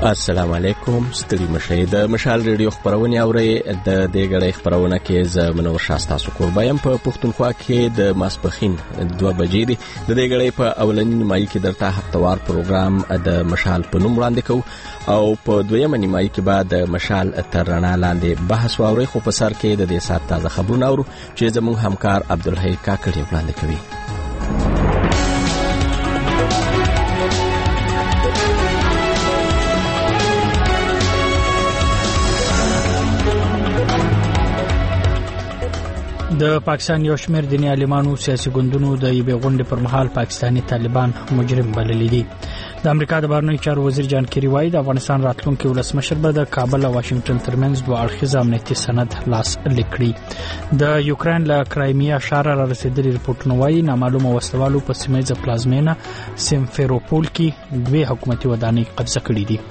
السلام علیکم. ستړي مشه د مشال ریډیو خبرونه اوري. د دې غړې خبرونه کې ز منور شاستا سو قربایم په پښتونخوا کې د ماسپخین 2 بجې دي. د دې غړې په اولنی نیمایي کې درته هفتوار پروګرام د مشال په نوم وړاندې کوو او په دویمه نیمایي کې بعد د مشال ترنا لاندې بحث واوري. خو په سر کې د دې سات تازه خبرونه اورو چې زموږ همکار عبدالحی کاکړي وړاندې کوي. د پاکستان یو شمېر دیني عالمانو سیاسي ګوندونو د یوې غونډې پر مهال پاکستاني طالبان مجرم بللي دي. د امریکا د بهرنیو چارو وزیر جان کیری وايي د افغانستان راتلونکي ولسمشر به د کابل او واشنگټن ترمنځ دوه اړخیز امنیتي سند لاس لیکړي. د یوکرين له کرایمیا ښار را رسیدلي رپورټونه وايي نامعلومه وسلوالو په سیمه پلازمینه سیمفروپول کې دوه حکومتي ودانۍ قبضه کړې دي.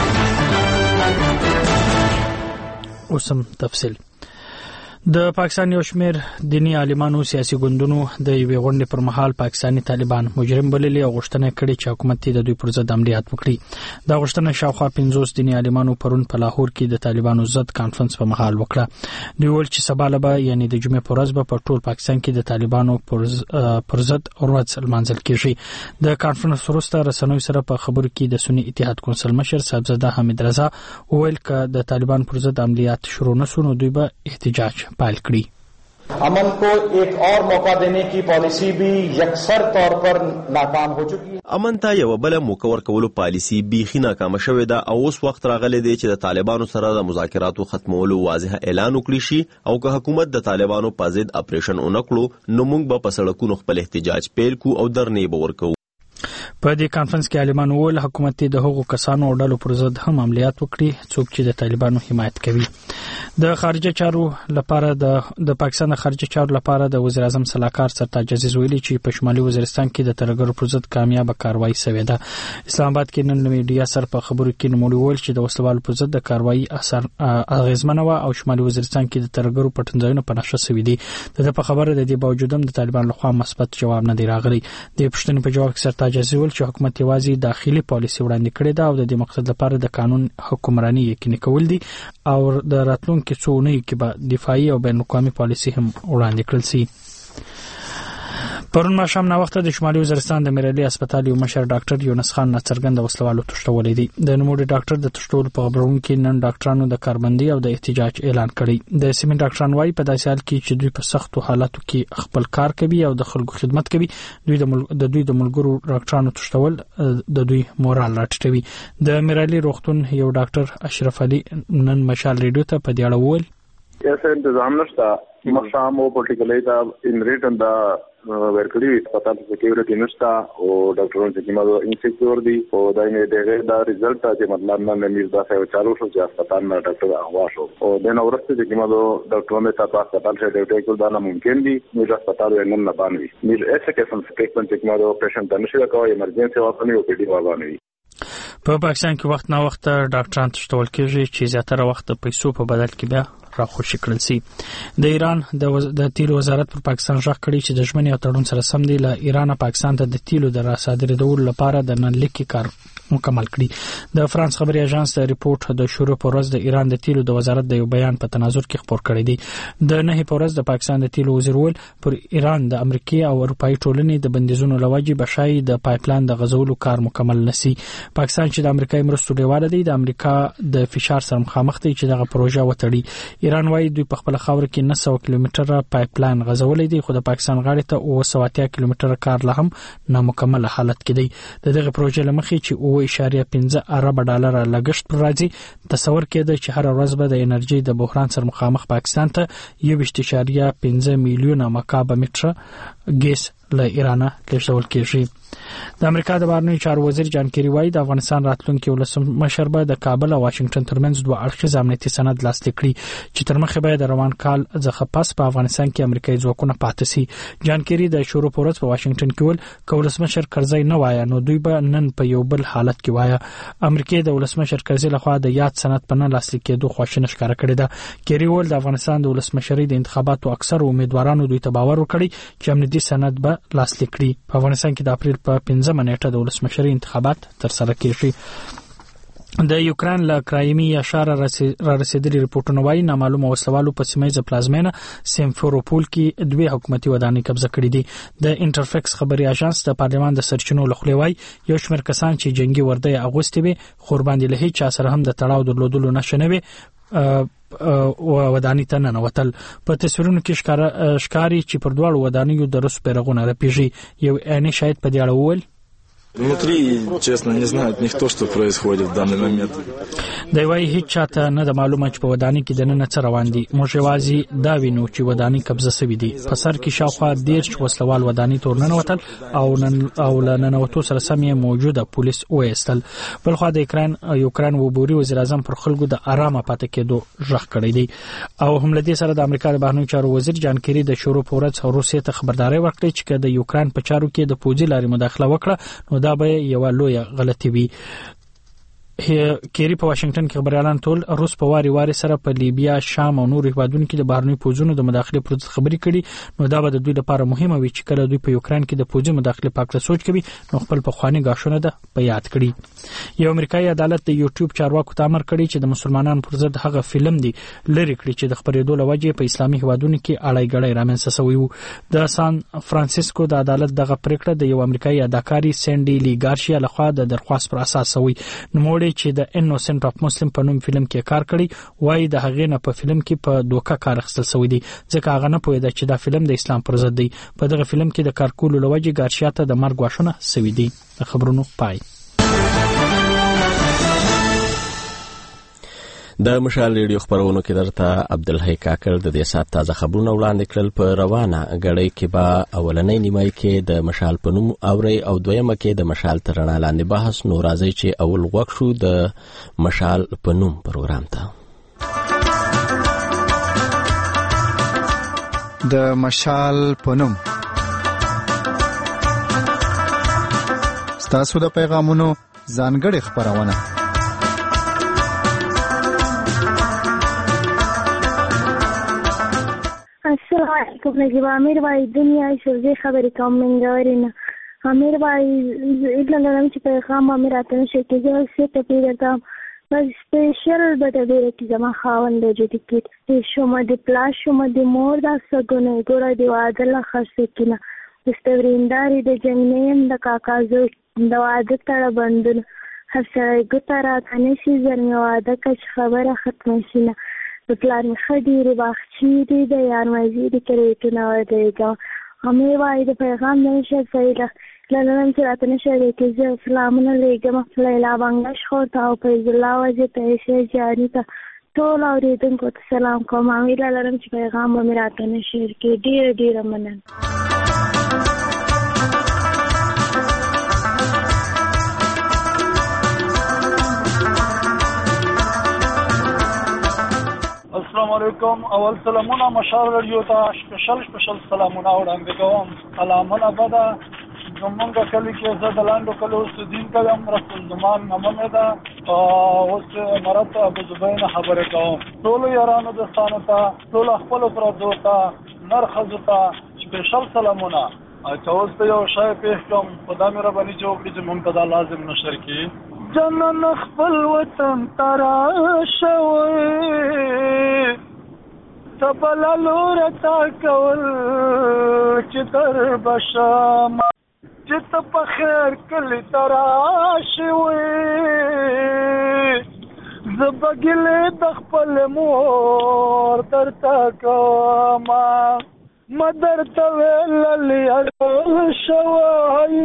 اوسم تفصیل. د پاکستان یو شمېر دیني عالمانو سیاسي ګوندونو د یوې غونډې پر مهال پاکستاني طالبان مجرم بللي او غوښتنه کړې چې حکومت د دوی پر ضد عملیات وکړي. دا غوښتنه شاوخوا 50 دیني عالمانو پرون په لاهور کې د طالبانو ضد کانفرنس په مهال وکړه. دوی ول چې سبا لبا یعنی د جمعې پر ورځ په ټول پاکستان کې د طالبانو پر ضد ورځ لمانځل کیږي. د کانفرنس وروسته رسنوي سره په خبرو کې د سنی اتحاد کونسل مشر صاحبزاده حمید رضا وویل چې د طالبان پر ضد عملیات شروع نشو نو دوی به احتجاج पाल करी. अमन को एक और मौका देने की पॉलिसी भी यकसर तौर पर नाकाम हो चुकी है. امن ته یو بل موقع ورکولو پالیسی بیخي ناکام شوې ده او اوس وخت راغلی دی چې د طالبانو سره د مذاکراتو ختمولو واضح اعلان وکړي شي او که حکومت د طالبانو په ضد اپریشن ونکړو نو موږ به په سړکونو خپل احتجاج پیل کو او درنې به ورکو. په دې کانفرنس کې عالمان وویل حکومت د هغو کسانو او ډلو پر ضد هم عملیات وکړي څوک چې د طالبانو حمایت کوي. د خارجه چارو لپاره د پاکستان خارجه چارو لپاره د وزیر اعظم صلاحکار سرتاج عزیز ویلي چې په شمالي وزیرستان کې د ترګرو پر ضد کامیاب کاروایی شوې ده. اسلام آباد کې نن میډیا سره په خبرو کې نوموړي ویل چې د وسلوالو پر ضد د کاروایی اثر اغیزمنه و او شمالي وزیرستان کې د ترګرو پټنځایونه په نشه شوې دي. د خبره د دې باوجود هم د طالبان لخوا مثبت جواب نه دی راغلی. د پښتنې په جواب کې سرتاج عزیز ویل چې حکومت یوازې داخلي پالیسي وړاندې کړې ده او د دې مقصد لپاره د قانون حکمرانی یقیني کول دي او د راتلونکو څو اونیو کې به دفاعي او بین الاقوامي پالیسي هم وړاندې کړل شي. پرون ماښام نا وخت د شمالي وزیرستان د میرالي هسپتال یو مشر ډاکټر یونس خان ناڅرګند وسلوالو تشتولې دي. د نوموړي ډاکټر د تشتول په خبرونو کې نن ډاکټرانو د کاربندي او د احتجاج اعلان کړی. د سیمې ډاکټران وايي په داسې حال کې چې دوی په سختو حالاتو کې خپل کار کوي او د خلکو خدمت کوي دوی د ملګرو ډاکټرانو تشتول د دوی مورال راټیټوي. د میرالي روغتون یو ډاکټر اشرف علي نن مشال ریډیو ته په دې اړه وویل چې تنظیم نشته مخام او پرټیکولرلی دا ان ریټن دا ورکړي هسپتال سکیورټي نشته او ډاکټرونو چې موږ انسیکیور دي او دا یې دغه دا رزلټ چې مطلب نه مې دا څه چالو شو چې هسپتال نه ډاکټر اغوا شو او د نو ورسته چې موږ ډاکټرونو ته په هسپتال کې ډیوټي کول دا نه ممکن دي موږ هسپتال یې نه باندې موږ ایسه کې سم ټریټمنټ چې موږ پیشنټ ته نشي راکوي ایمرجنسي واکني او پی ډي واغانوي. په پاکستان کې وخت نا وخت ډاکټران تشتول کېږي چې زیاتره وخت پیسو په بدل کې بیا راخوشي کړل سي. د ایران د تیلو وزارت پر پاکستان ژغ کړی چې د ژمنې او تړون سره سم دی له ایران پاکستان ته د تیلو د راصادرېدو لپاره د نن لیکي کار مکمل کړي. د فرانس خبري اژانس د ریپورت د شروع پر ورځ د ایران د تیلو د وزارت د یو بیان په تناظر کې خبر کړی دی. د نه په ورځ د پاکستان د تیلو وزیر ول پر ایران د امریکای او اروپאי ټولنې د بندیزونو لواجب بشای د پایپلاین د غزولو کار مکمل نسی. پاکستان چې د امریکای مرستو ډیواله دی د امریکا د فشار سره مخامخ دی چې دغه پروژه وټړي. ایران وايي دوی په خپل خاور کې 900 کیلومتره پایپلاین غزولې دي خو د پاکستان غاړې ته 980 کیلومتره کار لا هم نامکمل حالت کې دی. دغه پروژه لمخې چې 2.15 ارب ډالر لګښت پر راځي تصور کېده چې هر ورځ به د انرژي د بحران سره مخامخ پاکستان ته 1.15 میلیون مکعب متر ګیس له ایران لېږدول کېږي. د امریکا د بهرنیو چارو وزیر جان کیری وايي د افغانستان راتلونکي ولسمشر به د کابل او واشنگټن ترمنځ دوه اړخیز امنیتي سند لاسلیک کړي چې تر مخه به د روان کال څخه پس په افغانستان کې امریکایي ځواکونه پاتې سي. جان کیری د شروع پورز په واشنگټن کې ول که ولسمشر کرزی نه وایي نو دوی به نن په یو بل حالت کې وایي. امریکا د ولسمشر کرزی لخوا د یاد سند په نه لاسلیک کېدو خوښنه ښکاره کړې ده. کیری ول د افغانستان د ولسمشرۍ د انتخاباتو اکثر امیدوارانو دوی ته باور ورکړي چې امنیتي سند به لاسلیک کړي. په افغانستان کې د اپریل په 15 نیټه د ولسمشرۍ انتخابات تر سره کیږي. د یوکران له کرایمي اشاره را رسیدلي ریپورتونه وايي نامعلومه وسلوالو په سیمه پلازمینه سیمفروپول کې دوه حکومتي ودانۍ قبضه کړې دي. د انټرفکس خبري اژانس د پارلمان د سرچینو لخوا وايي یو شمېر کسان چې جنگي وردی اغوستي وي خو باندې له هیڅ چا سره هم د تړاو درلودلو نشنه وي ودانۍ ته ننوتل. په تصویرونو کې ښکاري چې پر دواړو ودانیو د روس بیرغونه رپیږي. یو عیني شاهد په دې اړه وویل Внутри, честно, не знают никто, что происходит в данный момент. دا وایي هیڅ چاته نه د معلومه چې په ودانۍ کې د نن څه روان دي. موږ یوازې دا وینو چې ودانۍ قبضه شوې دي. په سر کې شاوخوا 10 وسلوال ودانۍ ته ورننوتل او لننوتو سره سم یې موجوده پولیس وایستل. بلخو د یوکران وبوري وزیر اعظم پر خلکو د آرامه پاتې کېدو ژغ کړی دی او هم لدې سره د امریکا د بهرنیو چارو وزیر جان کیری د شروع په ورځ روسیې ته خبرداري ورکړه چې د یوکران په چارو کې د پوځي لارې مداخله وکړه نو دا به یو لویه غلطي وي. کیری په واشنگټن کې خبريالان ټول روس په واری سره په لیبیا، شام او نور هیوادونو کې د بهرنیو پوځونو د مداخله پر خبري کړي نو دا به د دوی لپاره مهمه وي چې کله دوی په یوکران کې د پوځي مداخله په اړه سوچ کوي نو خپل په خواني غاښونه ده په یاد کړي. یو امریکایي عدالت د یوټیوب چارواکو ته امر کړی چې د مسلمانانو پر ضد هغه فلم دی لری کړی چې د خبرېدو لوجه په اسلامي هیوادونو کې اړای غړای رامنځته شوی وو. د سان فرانسیسکو د عدالت دغه پریکړه د یو امریکایي اداکاري سینډي لی ګارشیا لخوا د درخواست پر اساس شوی. نو موړي چې د انوسنت اف مسلم په نوم فلم کې کار کړی وای د هغې نه په فلم کې په دوکه کار اخیستل شوی دی ځکه هغه نه پوهیده چې دا فلم د اسلام پر ضد دی. په دغه فلم کې د کارکولو لوجه ګارشیا ته د مرګ غواښونه شوی دی. خبرونو پای. د مشال ریډیو خبرونو کې درته عبدالحی کاکر د دې سات تازه خبرونه وړاندې کړل. په روانه غړې کې به اولنۍ نیمای کې د مشال په نوم اوري او دویمه کې د مشال ترڼا لاندې بحث نو راځي چې اول وخت شو د مشال په نوم پروګرام ته. د مشال په نوم ستاسو د پیغامونو ځانګړې خبرونه. السلام علیکم. نجیب امیر وايي دنیا شوزي خبرې کوم منګورینه امیر وايي اټلنم چې پیغام امیر اتنه شي کې زه ست پیدا بس سپیشل بټه ډېر کې زما خاوند د ټیکټ شومه د پلاش شومه د مور د سګونه ګوره دی واده لا خاصه کینه مستورینداري د جنین د کاکازو د واده تړه بندل هر څه ګټه راکنه شي زرمه واده کچ خبره ختم شي نه پلان خديري باخچيري د یارمزي د کریټونه ودیګا همې وای د پیغام نشه فایده لنن چې راته نشه کې زه سلامونه لګم فلیلا بنگش خو تاو په الله وجه ته شي جاری ته ټول اوریدونکو ته سلام کوم. امیر لرم چې پیغام مې راته نشه کې ډیر ډیر مننه. السلام علیکم. اول سلامونه مشال ریډیو ته سپیشل سلامونه وړاندې کوم. سلامونه بده زمونږ کلی کې زه د لاندو کلو سدین کلم رسول زمان نمونه ده اوس مرت ابو زبین خبره کوم. ټول یارانو دوستانو ته ټول خپل پردو ته نرخصو ته سپیشل سلامونه. چې اوس ته یو شای پیښ کوم خدا مې رباني چې وکړي چې مونږ ته دا لازم نشر کړي. جنن خپل وطن ترا شوي تبل لور تا کول چې در بشم چې ته په خیر کلی ترا شوي زبګلې د خپل مور درته کوما مدر ته ویل شوي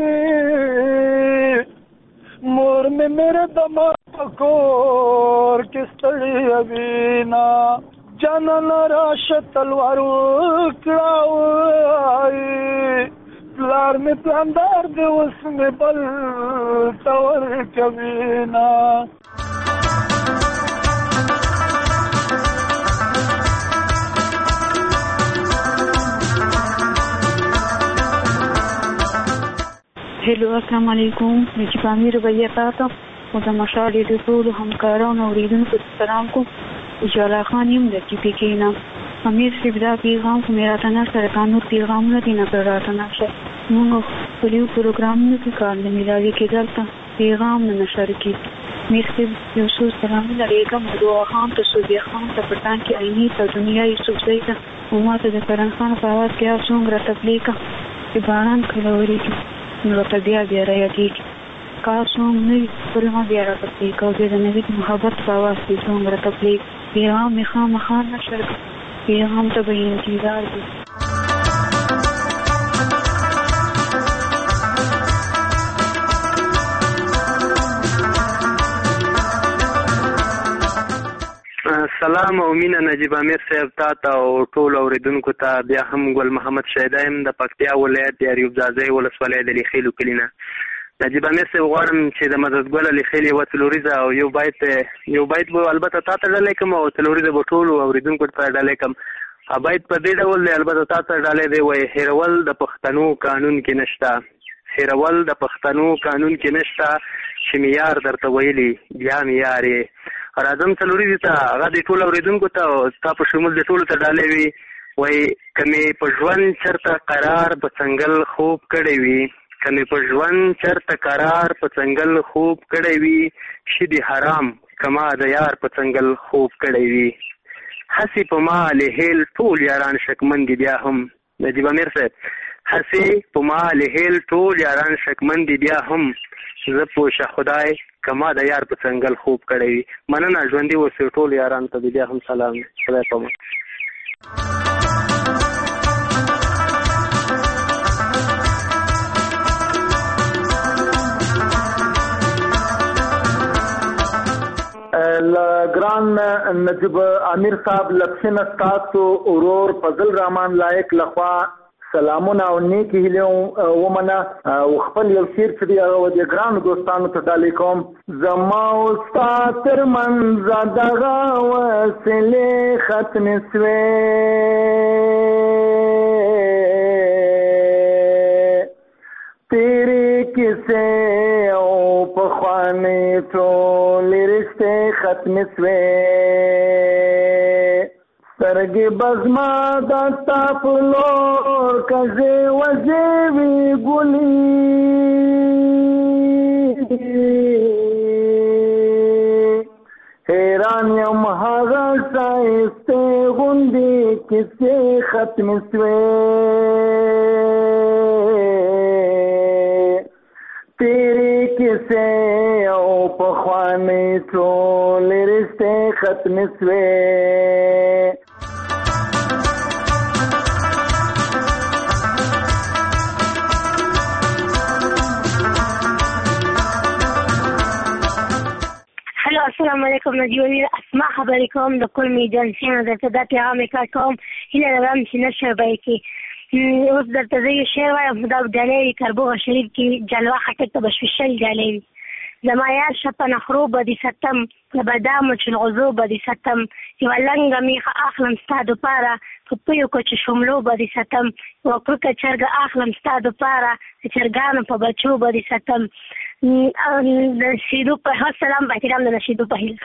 مور میں میرے دما پکور کس طرح ابینا جانن راش تلوار کراوی پلار میں پلاندار دے اس میں بل تور کبینا. هلو السلام علیکم. نجیب امیر ربیع تاسو او د مشال ریډیو ټول همکارانو او اوریدونکو ته سلام کوم. جلال خان یم د ټي پی کې نه. امیر صاحب دا پیغام خو مې راته نه سره قانون پیغامونه دي نه راته نه شه موږ په یو پروګرام کې کار نه ملایي کېدل ته پیغام نه نشر کړي امیر صاحب یو څو سلامونه لېږم دعا خان ته صوبیا خان ته پټان کې عیني ته دنیا یوسفزۍ ته وما ته د کرن خان په اواز کې هر څومره تپلې کا چې باران کله ورېږي نو ورته بیا رایادېږي کار څوم نه وي پرې ما بیا راپسې کا بیا د نبي د محبت په اواز کې څومره تپلې پیغام مې خامخا نشر پیغام ته به یې انتظار دی. سلام او مینه نجیب امیر صاحب ته او ټول اوریدونکو ته بیا هم ګل محمد شیدایم د پکتیا ولایت د اریوب ځاځي ولسوالۍ د لیخیلو کلینه. نجیب امیر صاحب غواړم چې د مدد ګل لیخیلې و تلوریزه او یو بایت به البته تا ته ډالۍ کوم او تلوریزه به ټول اوریدونکو ته ډالۍ کوم. بایت په دې ډول دی البته تا ته ډالۍ دی وای هیرول د پښتنو قانون کې نشته هیرول د پښتنو قانون کې نشته چې معیار درته ویلي بیا معیار راځم څلوري ته هغه د ټولو اوریدونکو ته تا په شمول د ټولو ته ډالۍ وي وای کمې په ژوند چرته قرار په څنګل خوب کړی وي کمې په ژوند چرته قرار په څنګل خوب کړی وي شدي حرام کما د یار په څنګل خوب کړی وي هسې په ما لهیل ټول یاران شکمن دي بیا هم. نجیب امیر صاحب هسې په ما لهیل ټول یاران شکمن دي بیا هم زه پوشه خدای کما د یار په څنګل خوب کړی وي. مننه ژوندي اوسئ ټول یاران ته بیا هم سلام خدای پامان. ګران نجیب امیر صاحب لپشن استاسو اورور فضل رحمان لایق لخوا سلامونه او نیکی هیله ومنه او خپل یو شعر چې دی هغه د ګرانو دوستانو ته ډالۍ کوم. زما او ستا ترمنځ دغه وسیلې ختمې سوې تیرې کیسې او پخوانۍ ټولې رشتې ختمې سوې سترګې بزما د ستا په لور کږې وځې وي ګلي حیران یم هغه ښایستې غوندې کیسې ختمې سوې تیرې کیسې او پخوانۍ ټولې رشتې ختمې سوې. السلام علیکم نجیب امیر اسماء خبرې کوم د کل میډیانسیانو درته دا پیغام یې کار کوم هیله لرم چې نشر به یې کړي. اوس درته زه یو شعر وایم دا ډالۍ وي کربوغه شریف کې جلوه خټک ته به شل ډالۍ وي. زما یار شه په نخرو به دې ستم د بادامو چلغوزو به دې ستم یوه لنګه میخه اخلم ستا دپاره په پیو کوچو شملو به دې ستم یوه کرکه چرګه اخلم ستا دپاره د چرګانو په بچو به دې ستم. د نشیدو په سلام په احترام د نشیدو په هیله.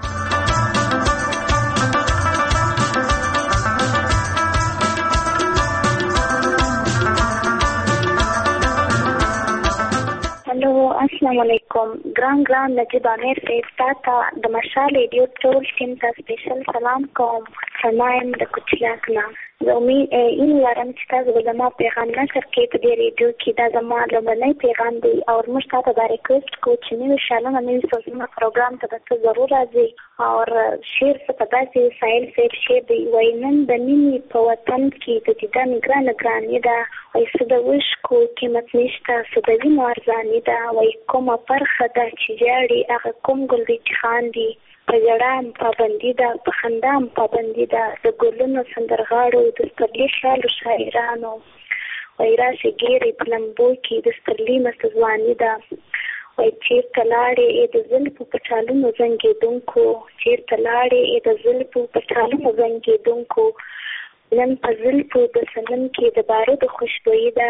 هلو السلام علیکم ګران نجیب امیر صاحب تا ته د مشال ریډیو ټول ټیم ته سپیشل سلام کوم. سلام د کوچیاک نه زه این لرم چې تاسو به زما پیغام نشر کړئ په دې ریډیو کې. دا زما لومړنی پیغام دی او موږ تا ته دا ریکویسټ کوو چې نوي شالونه نوي سوزونه پروګرام ته به ته ضرور راځئ. او شعر څخه داسې سایل صاحب شعر دی وایي نن د مینې په وطن کې د دیدن ګرانې ده وایي څه د وشکو قیمت نشته څه د وینو ارزاني ده وایي کومه برخه ده چې ژاړي هغه کوم ګل دی چې خاندي په ژړا پابندي ده په خندا پابندي ده د ګلونو سندرغاړو د سترلي خیالو شاعرانو وایي راشي ګیرې په لمبو کې د سترلي مست ځواني ده وایي چېرته لاړې د زلفو په ټالونو زنګېدونکو چېرته لاړې د زلفو په ټالونو زنګېدونکو نن په زلفو د صنم کې د بارودو خوشبويي ده.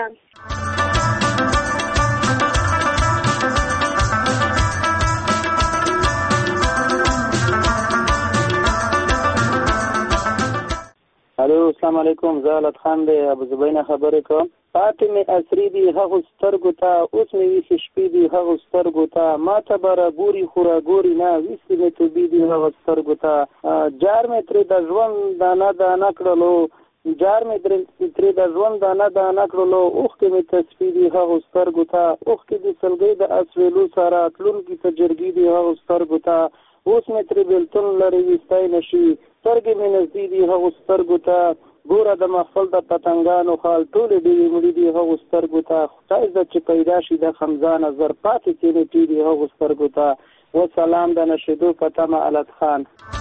الو السلام علیکم زه حالت خان دی ابو زبینه خبرې کوم. پاتې مې عصري دي هغو سترګو ته، اوس مې ویښې شپې دي هغو سترګو ته، ما ته به راګوري خو راګوري نه، ویښې مې توبې دي هغو سترګو ته. جار مې ترې د ژوند دانه دانه کړلو، جار مې ترې د ژوند دانه دانه کړلو، اوښکې مې تسپې دي هغو سترګو ته، اوښکې د سلګۍ د اسویلو سره تلونکي ته جرګې دي هغو سترګو ته. اوس مې ترې بېلتون لرې ویستی نه شي، سترګې مې نږدې دي هغو سترګو ته. ګوره د محفل د پتنګانو خال ټولې ډېرې مړي دي هغو سترګو ته. خدای زده چې پیدا شي د خمزانه زر پاتې تېنې ټیدي هغو سترګو ته. وسلام د نشیدو په تمه علت خان.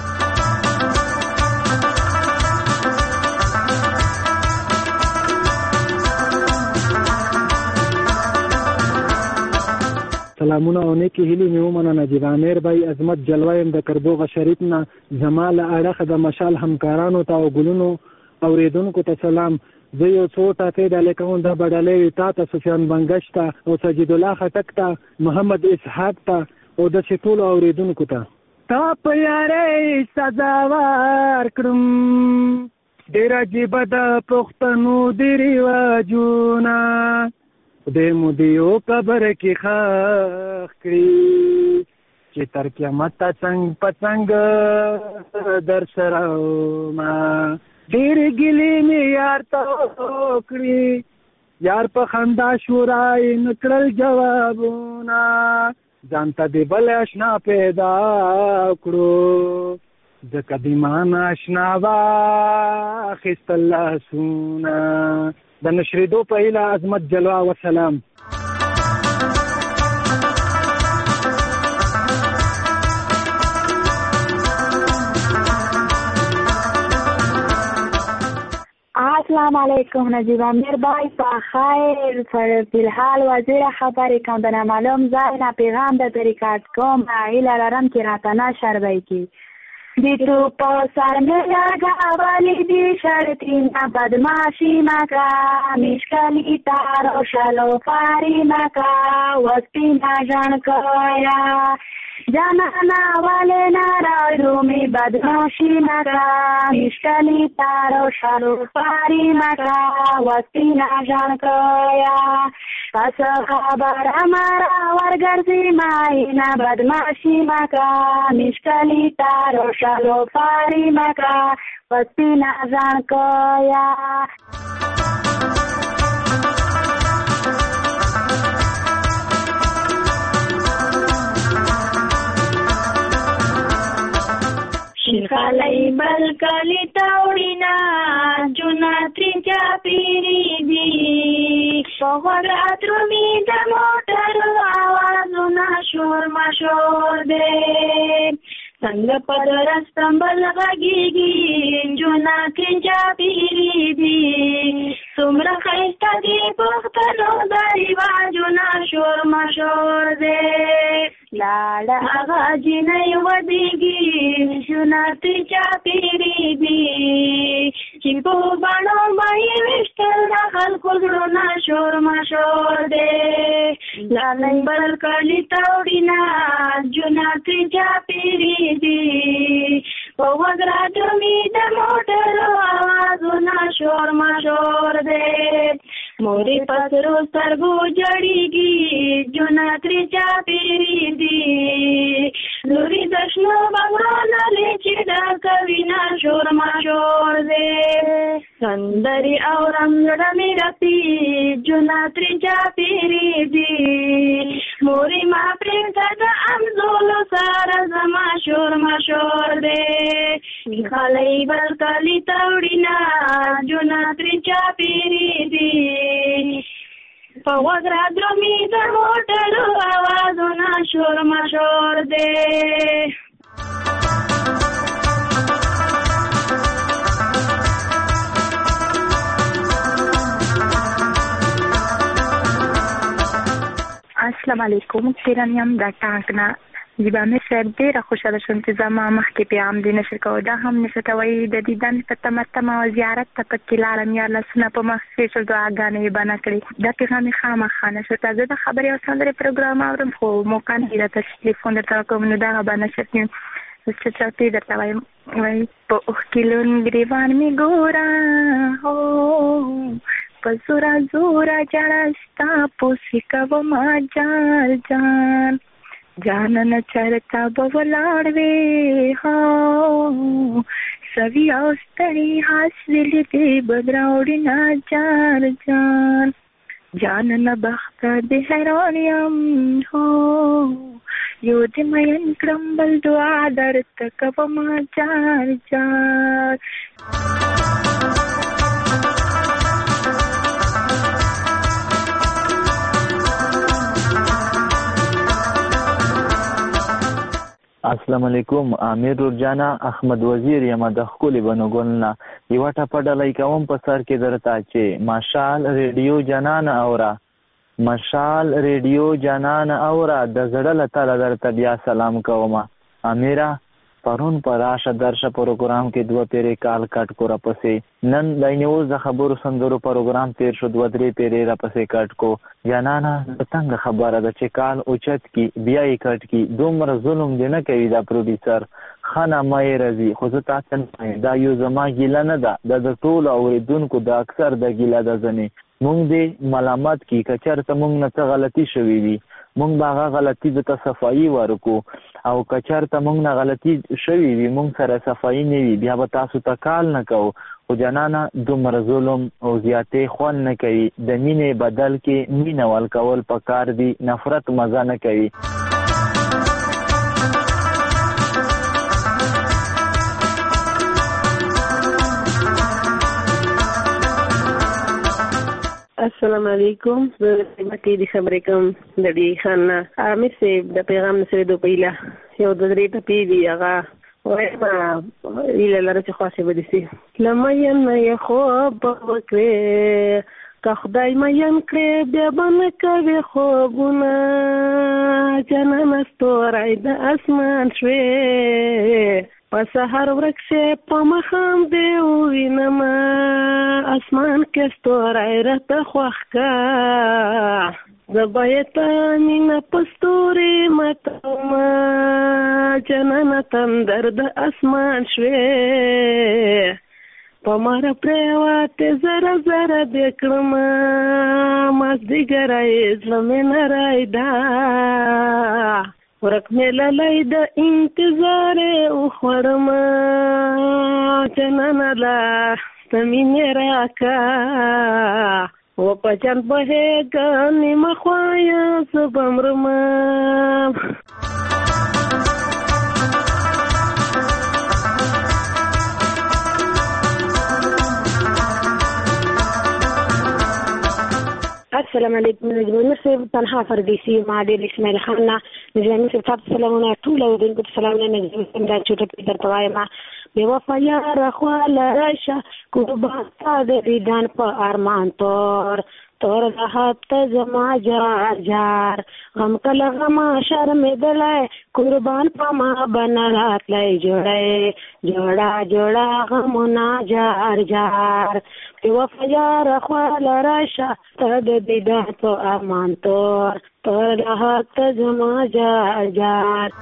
سلامونه او نیکی هیلې مې ومنه. نجیب عامر بای عظمت جلوه یم د کربوغه شریف نه. زما له اړخه د مشال همکارانو ته او ګلونو اوریدونکو ته سلام. زه یو څو ټاکې ډالې کوم د بډالۍ تا ته، سفیان بنګش ته او سجید الله خټک ته، محمد اسحاق ته او د ټولو اوریدونکو ته. تا په یارۍ سزاوار کړم ډېر عجیبه د پښتنو د رواجونه، خدای مو دیو قبر کې خاخ کړي چې تر قیامته څنګ په څنګ در سره ما. ډېرې ګیلې مې یار ته وکړي، یار په خندا شورای نه کړل جوابونه، ځان ته دې بل اشنا پیدا کړو، ځکه دې ما نه اشنا واخیستل لاسونه. د نشریدو په هیله عظمت جلوه وسلام. السلام علیکم. نجیب عامر بای په خیر. فلحال وزیر خبرې کوم، د نامعلوم ځای نه پیغام د ریکارډ کوم، هیله لرم چې راته نشر وکړي. د توپ سر مې لګولې دي شرطونه، بدماشي مه کړه، مشکلي تارو شلو پاري مه کړه، وسپینه ژڼکویه جانانه ولې نه راځومې، بدماشي مه کړه، مشکلي تارو شلو پاري مه کړه، وسپینه ژڼکویه. پس خبره مه راورګرځې ماینه، بدماشي مه کړه، مشکلي تارو شلو پاری مکا وسپینا ژڼکویه. شین خلای بل کلی تاورینا جونا ترینچا پیری دی، پغوږ اترومی د موټر آوازونه شور مشور دی، څنګه پر رستمبل غږیږي جونا ترینچا پیری دی، څومره ښایسته دي پښتنو د رواجونه شور مشور دی. لاړه هغه جینۍ ودیږي جونا ترینچا پیری دی، چې په بڼو باندې ویشتل د خلکو زړونه شور مشور دی. لالی بل کلي تاوړینا جونا ترینچا پیری دی، په غوږ راځومې د موټرو آوازونه شور مشور دی. مورې په سرو سترګو جړېږي جونا ترینچا پیری دی، لورې د شنو بنګړو چې ډکوي نه شور مشور دی. سندرې اورم زړه مې رپي جونا ترینچا پیری دی، مورې ما پرېږده د امزولو سره زما شور مشور دی. خلۍ بل کلي تاوړینا جونا ترینچا پیری دی، په غوږ راځومې د موټرو آوازونه شور مشور دی. السلام علیکم. پیران یم د ټانک نه. نجیب عامر صاحب ډېره خوشحاله شوم چې زما مخکې پیغام دې نشر کوو. دا هم نشته ته وایي د دیدن په تمه او زیارت ته پکې لاړم، یا لاسونه په مخ سپېشل دعاګانې یې بنا کړې. دا پیغام یې خامخا نشر ته. زه د خبرې او سندرې پروګرام اورم، خو موقع نه وي راته چې ټلیفون درته وکړم، نو دغه به نشر کړم. چې چاته درته وایم وایي په اوښکې لوند ګریوان مې ګوره، په زورا زورا جړستا پوسی کوما جان جان جانن چرتا بولاړ وې هو سوي اوستړي حاصل دې بدراوړي نا جان جان جانن بخت دې حیرانیم هو یو دې مېن کرمبل دعا درته کوما جان جان السلام علیکم. امیر رورجانا احمد وزیر یم د خولي بنوګلنا یو ټاپه ډلای کوم په سر کې درته چې ماشال ریډیو جنان اورا مشال ریډیو جنان اورا د زړه تعالی درته بیا سلام کوم. امیرا پرون پراشه درشه پروګرام کې دوه پیری کال کټ کو را پسې نن د نیوز د خبرو سندرو پروګرام تیر شو دوه درې پیری را پسې کټ کو. جنانا څنګه خبره ده چې کال اوچت کی بیا یې کټ کی دومره ظلم دی نه کوي دا پروډوسر خانه مې رضی خو زه تاسو دا یو زما ګیله نه ده د ټولو اوریدونکو د اکثر د ګیله ده ځنې مونږ دې ملامت کی کچرته مونږ نه څه غلطي شوي وي مونږ به هغه غلطي د صفایي ورکو او کچرته مونږ نه غلطي شوي وي مونږ سره صفایي نه وي بیا به تاسو ته کال نه کوو. خو جنانا دومره ظلم او زیاتې خوند نه کوي د مینې بدل کې مینه ورکول پکار دي نفرت مزه نه کوي. السلام علیکم. زه مکه دي خبرې کوم د دې خانه امیر صاحب د پیغام نشره دو پیله یو د درې ټپې دی هغه وایما ایله لاره چې خاصه ودی سي لمه یې خو په وکړه که خدای مې کړې بیا باندې کوي خوبونه جنان ستوري د اسمان شوي په سحر ورکشه په مخام دی وینما اسمان کې ستوري راته خوښ کا زبایتا مینا پستوري متما جنان تندر د اسمان شوي پمار پریواته زرا زرا دکړم مازدیګرای زمين رایدا ورک مې لای د انتظار او خړم جنان لا تمین راکا و پچن په ګانی مخوایا سبمرم. السلام علیکم. نجمه صاحب تنها فردیسی معادل اسماعیل خان نجمه صاحب تاسو سلامونه ټول اورونکو ته سلامونه نجمه صاحب دا چوټه در پوایم بے وفا یار خپل راشه قربان د دیدن په ارمان تور تور راحت زما جار جار غم کله غم شرم دلای قربان پما بنرات لای جوړای جوړا جوړا غم نا جار جار بے وفا یار خپل راشه د دیدن په ارمان تور تور راحت زما جار جار.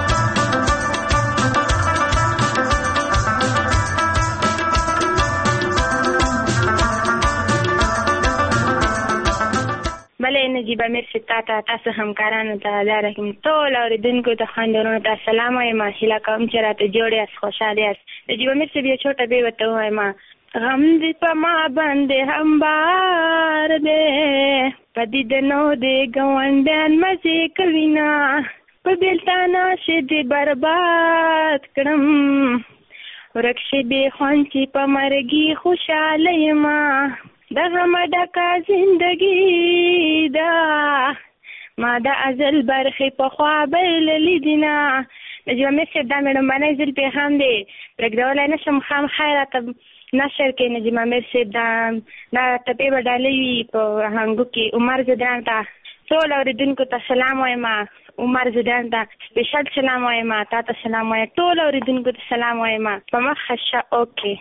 بلې نجیب امیر ستاته تاسو همکارانو ته دا رحم ټول اوریدونکو ته خاندانونو ته سلام وایم هیله کوم چې راته جوړ یاست خوشحاله یاست. نجیب امیر صاحب یو چوټه به ورته وایم غم دې په ما باندې همبار دې په دې د نو دې ګاونډیان مزې کوي نه په بېلتانه چې دې برباد کړم ورک شي بې خوند چې په مرګي خوشحاله یم دغه مډکه زندگی دا ما د ازل برخې په خوا بایللي دي نه. نجیب امیر صاحب دا مې لومبنی ځل پیغام دی پرېږدولی نه شم خامخا راته نشر کې نجیب امیر صاحب دا ټپې به ډالۍ وي په آهنګو کې عمر زدران ته ټول اورېدونکو ته سلام وایم عمر زدران ته سپیشل سلام وایم تا ته سلام وایم ټول اورېدونکو ته سلام وایم په مخه شه اوکې.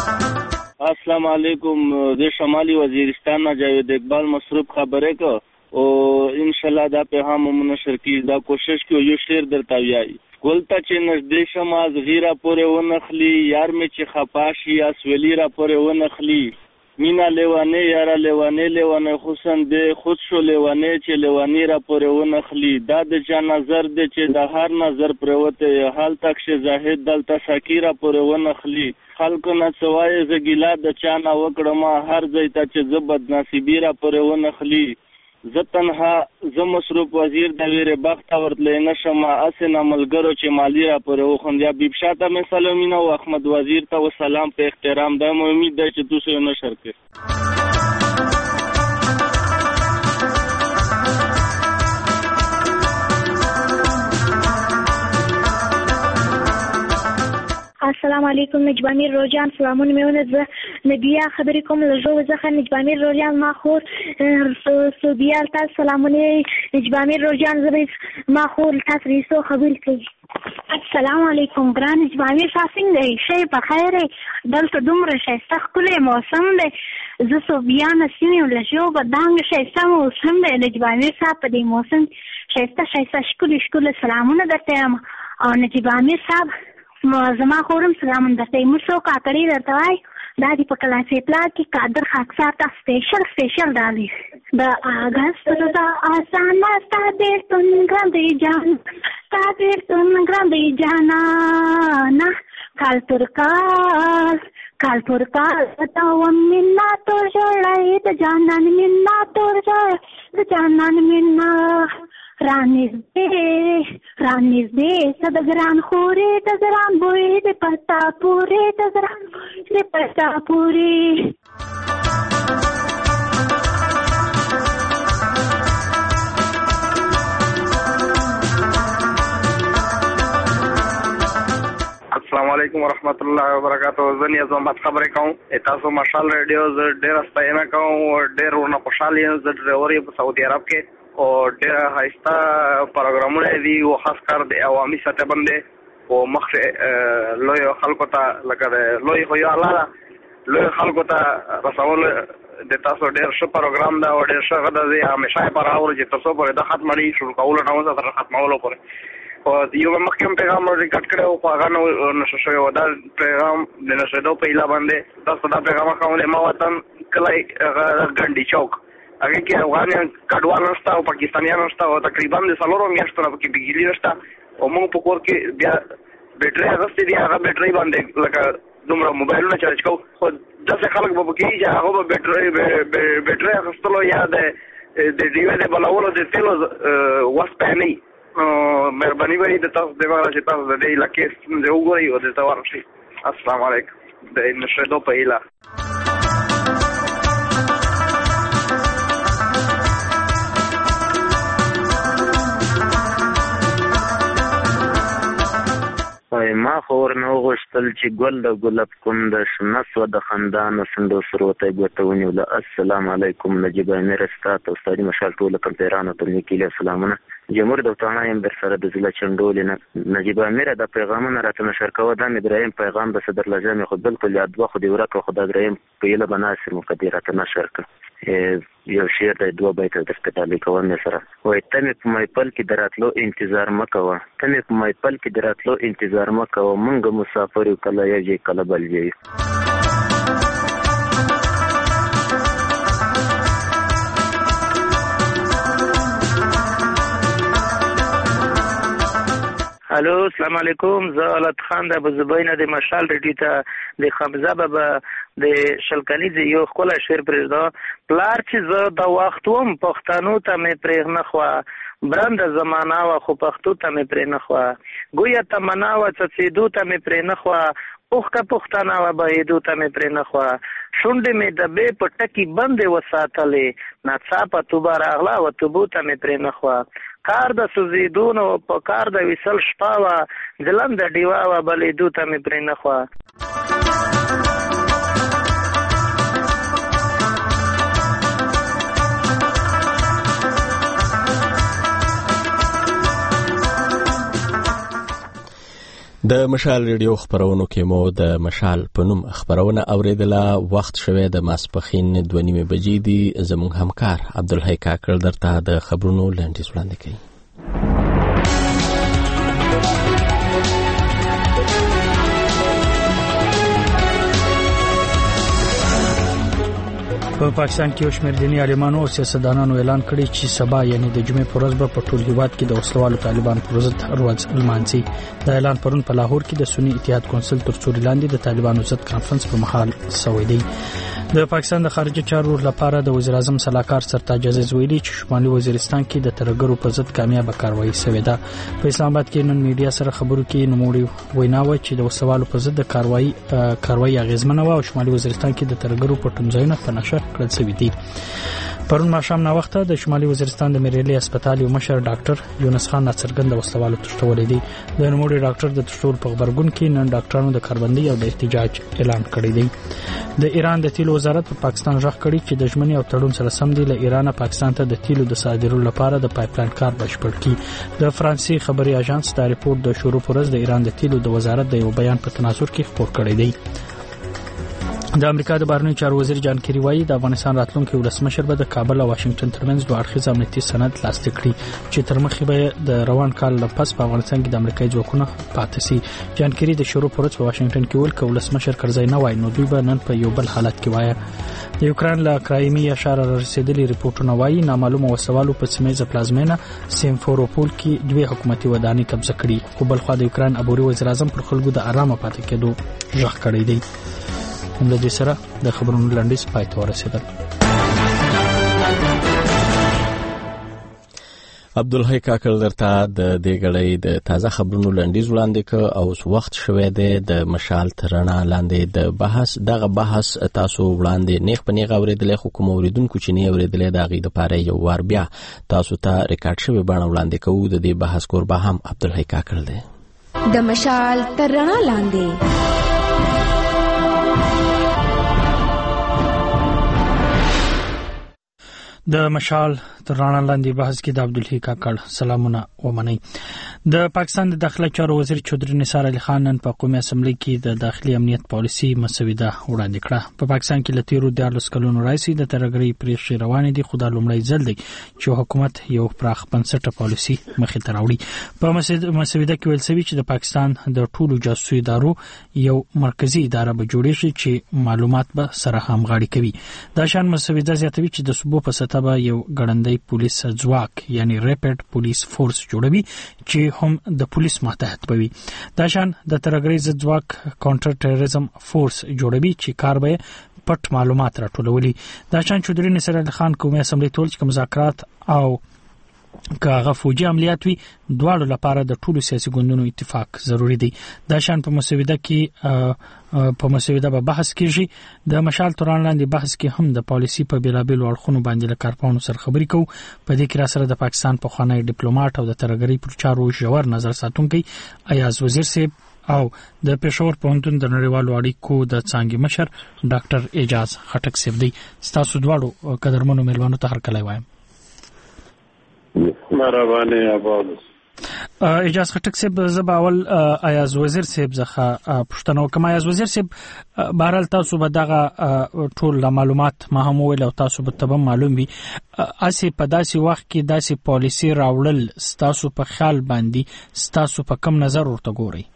السلام علیکم. د شمالي وزیرستان نه جاوید اقبال مصروف خبرې کو او ان شاء الله دا پیغام هم نشر کی دا کوشش کیو یو شعر درته ویای ګلته چې نږدې شم از غیره پورې ونخلی یار مې چې خپاشي اسولی را پورې ونخلی مینا لیوانه یارا لیوانه حسن دې خود شو لیوانه چې لیوانی را پورې ونخلی دا د جا نظر دې چې د هر نظر پروته حال تک شه زاهد دلته شکیره پورې ونخلی خلکو نه سوای زګیلا د چا نه وکړم هر ځای ته چې زبد نصیبی را پورې ونخلی زه تنها زه مصروف وزیر د ویره بخت ورتلې نشم اسنه ملګرو چې مالی را پورې وخوندیا بیب شاته مې سلامینه او احمد وزیر ته سلام په احترام د امید ده چې تاسو یې نشر کړئ السلام علیکم نجبامیر روجان سلامون میونه ز نبیا خبرې کوم لږه وزخه نجبامیر روجان ما خور سودیال تاسو سلامونه نجبامیر روجان زبې ما خور تاسو ریسو خبر کړئ السلام علیکم ګران نجبامیر فاسنګ دی شی په خیر دلته دومره شایسته ښکلی موسم دی زه صوبیانه سیمې لږه بدانګ شایسته موسم دی نجبامیر صاحب په دې موسم شایسته ښکلي سلامونه درته یم او نجبامیر صاحب زما خورم سلامون درته موږ کاکړي درته وای دا دې په کلاسې پلا کې قادر خاکسار ته سپیشل ډالي د اګست د آسان ستا بیرتون ګران دی جانا کال پر کال بتاوم منا تور جوړای د جانان منا تور جوړ د جانان منا رانیز دې صد ګران خورې د ګران بوې د پتا پورې د ګران د پتا پورې السلام علیکم ورحمۃ اللہ وبرکاتہ زنی ازمت خبرې کوم تاسو مشال ریډیو ز ډېر ستاینه کوم او ډېر ورنه خوشاله یم ز ډرایور په سعودي عرب کې او ډېر هایسته پروګرامونه دي او خاص کار د عوامي سطح باندې او مخه لوی خلکو ته لکه لوی خو الله لوی خلکو ته رسول د تاسو ډېر ښه پروګرام دا او ډېر ښه غدا دی همیشه پر اور چې تاسو پر د ختم لري شروع کول نه وځه تر ختمولو پورې او یو مخکې پیغام ریکارډ کړو او هغه نو نشو یو دا پیغام د نشو په اله باندې تاسو دا پیغام کوم ما وطن کله ګنډي چوک هغه کې افغانان کډوال نشته او پاکستانیان نشته او تقریبا د سلورو میاشتو نه کې بجلی نشته او موږ په کور کې بیا بیټري اغستې دي هغه بیټري باندې لکه دومره موبایلونه چارج کوو خو داسې خلک به پکې چې هغه به بیټري اغستلو یا د ډیوې د بلولو د تیلو وسپه نه مهرباني وي د تاسو د واره چې تاسو د دې علاقې څخه وګورئ او د تاسو ورشي السلام علیکم د نشدو په اله ما خور نو غشتل چې ګل د ګلاب کند شنسو د خندان سندو سروته ګټونی ول السلام علیکم نجیب امیر استاد او استاد مشال ټول کمپیرانو ته نیکیله سلامونه جمهور د توانایم در سره د زله چندول نه نجیب امیر د پیغامونه راته نشر کوه د ابراهیم پیغام د صدر لجام خو بالکل یاد واخو دی ورکه خدای ابراهیم په یله بناسر مقدره نشر ک یو شعر د دوه بیت د سپټالي کوم سره وای تمه په مې پل کې دراتلو انتظار مکوه تمه په مې پل کې دراتلو انتظار مکوه مونږ مسافر کله یې کله بل یې الو السلام علیکم زه علت خان د ابو زبینه د مشال ریډیو ته د خمزه بابا د شلکلیز یو خپل شعر پرېږده پلار چې زه د وختوم پښتنو ته مې پرېغ نه خوا برند زمانہ وا خو پښتو ته مې پرې نه خوا ګویا تمنا وا څڅېدو ته مې پرې نه خوا اوخ کا پښتانه وا بهېدو ته مې پرې نه خوا شونډې مې د بې په ټکي بندې وساتلې ناڅاپه توبه راغله و توبو ته مې پرې نه خوا کار د سوزیدونو په کار د وصل شپه وا ځلند ډیوا وا بلېدو ته مې پرې نه خوا د مشال ریډیو خبرونو کې مو د مشال په نوم خبرونه اوریدله. وخت شوه د ماسپخین 2:30 بجې دي. زموږ همکار عبدالحی کاکړ درته د خبرونو لنډیز وړاندې کوي. په پاکستان کې شمېر دیني عالمانو او سیاستدانانو اعلان کړی چې سبا یعنی د جمعې په ورځ به په ټول هیواد کې د وسلوالو طالبان پر ضد ورځ لمانځي. دا اعلان پرون په لاهور کې د سنی اتحاد کونسل تر څوري لاندې د طالبانو ضد کانفرنس په مهال شوی دی. د پاکستان د خارجه چارو لپاره د وزیر اعظم صلاحکار سرتاج عزیز ویلي چې شمالي وزیرستان کې د ترګرو په ضد کامیابه کاروایی شوې ده. په اسلام آباد کې نن میډیا سره خبرو کې نوموړي ویناوه چې د وسلوالو په ضد د کاروایی اغیزمنه و او شمالي وزیرستان کې د ترګرو په ټنځایونه په نشه کړل شوی دي. پرون ماښام نا وخته د شمالي وزیرستان د میرلی هسپتال یو مشر ډاکټر یونس خان ناڅرګند وسلوالو تشتولې دي. د نوموړي ډاکټر د تشتول په خبرګون کې نن ډاکټرانو د کاربندي او د احتجاج اعلان کړی دی. د ایران د تیلو وزارت په پاکستان ژغ کړی چې د ژمنې او تړون سره سم دی له ایران پاکستان ته د تیلو د صادرولو لپاره د پایپلاین کار بشپړ کړي. د فرانسې خبري اژانس دا ریپورت د شروع پرز د ایران د تیلو د وزارت د یو بیان په تناظر کې خپور کړی دی. د امریکا د بهرنیو چارو وزیر جان کیری وایي د افغانستان راتلونکي ولسمشر به د کابل او واشنگټن ترمنځ دوه اړخیز امنیتي سند لاسلیک کړي چې تر مخې به د روان کال لپس په افغانستان کې د امریکایي ځواکونو پاتې سي. جان کیری د شروع پرځ په واشنگټن کې ویل چې ولسمشر کرزی نه وای نو دوی به نن په یو بل حالت کې وای. د یوکران له کرایمي اشاره رسیدلي ریپورتونه وایي نامعلومه وسوالو په سیمه پلازمینه سیمفروپول کې دوه حکومتي ودانۍ قبضه کړي. خو بل خو د یوکران عبوري وزیر اعظم پر خلکو د آرامه پاتې کېدو ژغ کړی دی. هم د دې سره د خبرونو لنډیز پای ته ورسېدل. عبدالحی کاکړ درته د دې غړې د تازه خبرونو لنډیز وړاندې ک او وخت شوه د مشال ترنا لاندې د بحث دغه بحث تاسو وړاندې نیغ په نیغ اوریدل خو کوم اوریدونکو چې نه اوریدل د غي د پاره یو وار بیا تاسو ته ریکارډ شوی بڼه وړاندې کوو. د دې بحث قربا هم عبدالحی کاکړ دی. د مشال ترنا لاندې د مشال تر رڼا لاندې بحث کې د عبدالحی کاکړ سلامونه ومني. د پاکستان د داخله چارو وزیر چودري نثار علي خان نن په قومي اسمبلی کې د داخلي امنیت پالیسي مسوده وړاندې کړه. په پاکستان کې لته رو د 14 کلونو راځي د ترګري پریښې روانې دي. خو دا لومړی ځل دی چې حکومت یو پراخ بنسټه پالیسي مخې ته راوړي. په مسوده کې ویل شوی چې د پاکستان د ټولو جاسوسي ادارو یو مرکزی اداره به جوړې شي چې معلومات به سره همغاړي کوي. دا شان مسوده زیاتوي چې د صوبو په سطح به یو ګړندۍ پولیس ځواک یعنی ریپډ پولیس فورس جوړوي چې هم د پولیس ماتحت بوي. دا شان د ترګری ځواک کاونټر ټیرریزم فورس جوړوي چې کار به پټ معلومات راټولولي. دا شان چودري نصر علي خان قومي اسمبلی ټول چې مذاکرات او کاغه فوجي عملیات وی دواړو لپاره د ټولو سیاسي ګوندونو اتفاق ضروری دی. دا شان په مسوده به بحث کیږي. د مشال توران لاندې بحث کې هم د پالیسي په بیلابیلو اړخونو باندې له کارپانو سره خبرې کوو. په دې کې را سره د پاکستان په خوانی ډیپلوماټ او د ترګری پر چارو ژور نظر ساتونکي ایاز وزیر صاحب او د پېښور پوهنتون د نړیوالو اړیکو د څانګې مشر ډاکټر اعجاز خټک صاحب دی. تاسو دواړو قدرمنو ملوانو ته هرکلی وایم. مرحبا آباد. اجازه خټک صاحب زباول ایاز وزیر صاحب ځخه پښتنو کوم ایاز وزیر صاحب بهرال تاسو به دغه ټول معلومات ما هم ویل او تاسو به تبه معلوم وي اسی په داسې وخت کې داسې پالیسی راوړل تاسو په خیال باندې تاسو په کوم نظر ورته ګورئ؟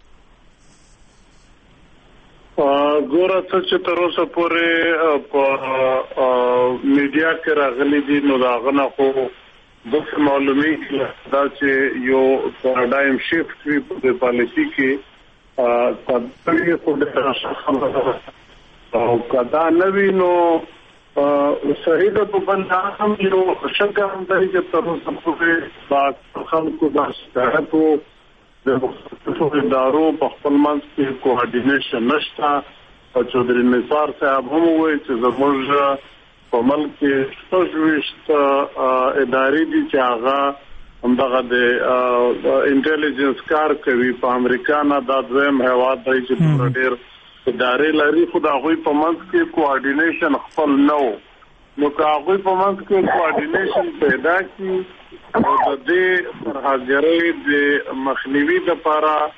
ګوره چې تر اوسه پورې په میډیا کې راغلي دي نو دا غنه خو د معلومي دا چې یو پارادایم شیفټ وی په پالیسی کې تاسو په دغه او کدا نوی نو صحیح ده په باندې هم یو شګه هم دی چې تر اوسه پورې با خلکو د ستاسو د مختلفو ادارو په خپل منځ کې کوارډینیشن نشته. چودري نثار صاحب هم وایي چې زموږ په ملک کې څوشت ادارې دي چې هغه همدغه د انټيليجنس کار کوي. په امریکا نه دا دویم هیواد دی چې ډېر ادارې لري خو دا غوي په منځ کې کوارډینیشن خپل نو که هغه په منځ کې کوارډینیشن پیدا کی او د دې پر حاضرۍ د مخنیوي لپاره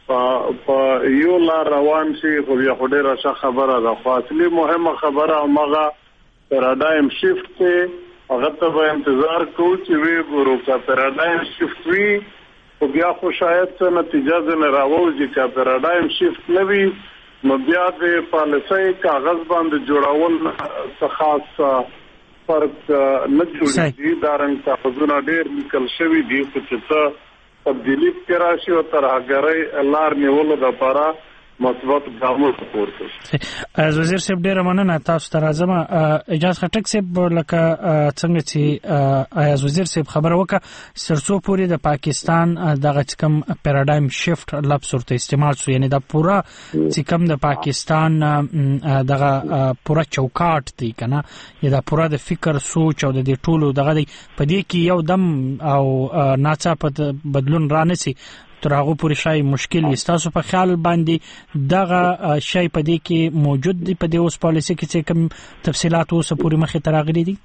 په یو لار روان شي خو بیا ډیره ښه خبره ده. خو اصلي مهمه خبره هغه پیراډایم شیفت ته هغه ته انتظار کوو چې وی ګورو کا پیراډایم شیفت وی او بیا خو شاید څه نتیجه نه راوځي. چې پیراډایم شیفت نه وي نو بیا د پالیسۍ کاغذ باندې جوړول څه خاص فرق نه جوړیږي. دا رنګ کاغذونه ډېر لیکل شوي دي چې څه تبدیلی کې راشي او ترهګرۍ لار نیولو لپاره مثبت ګامونه پورته شي. از وزیر صاحب ډیره مننه تاسو ته راځم. اجازه خټک صاحب لکه څنګه چې از وزیر صاحب خبره وکړه سرسو پوری د پاکستان دغه کم پیراډایم شیفت لفظ ورته استعمال شو، یعنی دا پورا چې کم د پاکستان دغه پورا چوکاټ دی کنه، یا دا پورا د فکر سوچ او د ټولو دغه په دې کې یو دم او ناڅاپه بدلون رانسی تر هغه پورې شای مشکل وي. تاسو په خیال باندې دغه شای په دې کې موجود دی په دې اوس پالیسي کې چې کوم تفصيلات اوس پورې مخې ته راغلي دي؟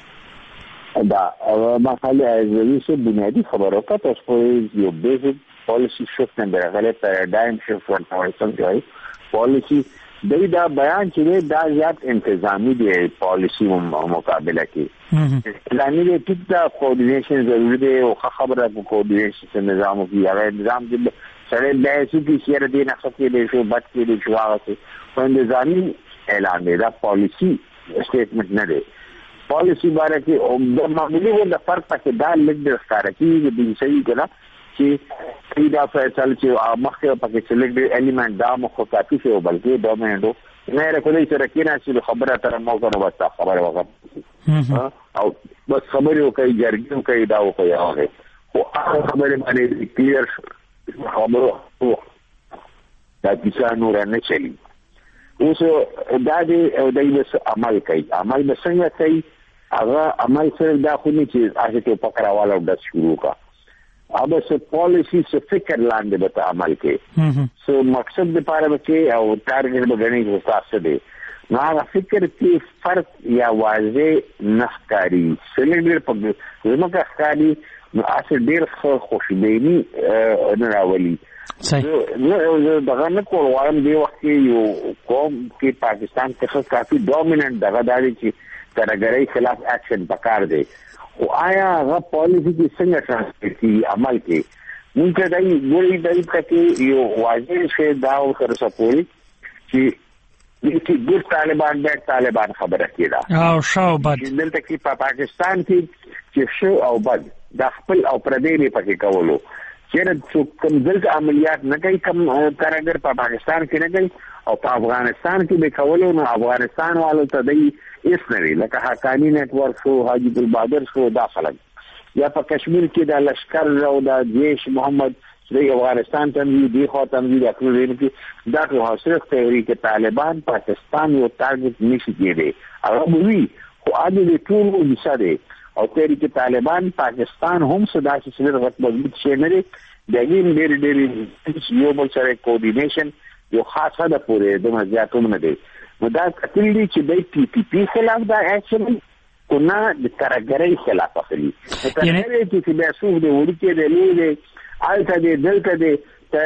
دا مخاله ازویسه بنیادی خبره وکړه. تاسو یو بیسیک پالیسی شفت نه راغلی پیراډایم شفت ورته وایي. پالیسی دا بیان چې دا زیات انتظامی دی پالیسی مقابله کې اسلامي دی ټیک دا کوارډینیشن ضروري دی او خبره کو کوارډینیشن نظام او هغه نظام کې سره د سې سره دی نه خپل دی شو بد کې دی شو هغه په نظامی اعلان دی. دا پالیسی سټیټمنټ نه دی. پالیسی باندې کې او د معاملې د فرق پکې دا لږ د ښکارا کې د صحیح کړه چې دا فیصله چې مخکې پکې چې لږ الیمنٹ دا مخه کافي شو بلکې ډومینډو نه راکولای چې رکینا چې خبره تر مو کنه بس خبره وکړه او بس خبره وکړي جرګو کوي دا وکړي هغه خو هغه خبره باندې کلیر خبره دا کیسه نور نه چلی. اوس دا دې او دایمس عمل کوي. عمل به څنګه کوي؟ هغه عمل سره دا خو نه چې هغه ته پکړاواله د شروع کا अब से पॉलिसी से फिक्र लाने बता अमल के सो मकसद लپاره کې او ټارګټ به غني حساب څه دی نو فکر کې فرق یا واضح نخکاری سلیندر په زموږه ښکاری نو اصل ډیر خوشبینی نه راولي. نو دغه نه کوم دی وخت یو قوم کې پاکستان څخه کافي ډومیننٹ دغه داري چې ترګرۍ خلاف اکشن پکار دی. او آیا هغه پالیسی کې څنګه ترانسپورت کی عمل کې مونږ دای ګوري دای کې یو واضح شی دا او سره سپوري چې ګور طالبان د طالبان خبره کیده او شاو بد دلته کې په پاکستان کې چې شو او بد د خپل او پردې پکې کولو چې کوم دلته عملیات نه کوي کوم کارګر په پاکستان کې نه کوي او په افغانستان کې به کولو نو افغانستان والو ته دی اس نوی لکه حقانی نیټ ورک شو حاجی البادر شو داخله یا په کشمیر کې د لشکر او د جیش محمد د افغانستان تنظیم دی خو تنظیم د خپل کې دا ټول حاصل تحریک طالبان پاکستان یو ټارګټ نشي کېږي هغه وی خو اده د ټول وساده او تحریک طالبان پاکستان هم صدا چې سره غټ مضبوط شي نه دی دغه ډېر یو بل سره کوارډینیشن یو خاصه ده پورې د مزیاتوم نه دی. نو دا کتل دي چې د پی پی پی خلاف دا اکشن کو نه د ترګرۍ خلاف اخلي. ترګرۍ چې بیا څو د وړکې د لې الته د دلته د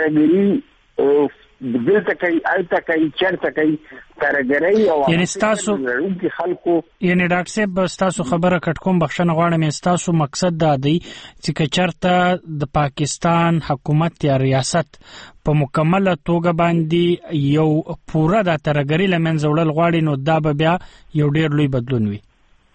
ترګرۍ دلته کوي الته کوي چرته کوي ترګرۍ او یعنی تاسو خلکو یعنی ډاکټر صاحب تاسو خبره کټ کوم بخښنه غواړم تاسو مقصد دا دی چې چرته د پاکستان حکومت یا ریاست په مکمله توګه باندې یو پورا د ترګری لمنځه وړل غواړي نو دا به بیا یو ډیر لوی بدلون وي.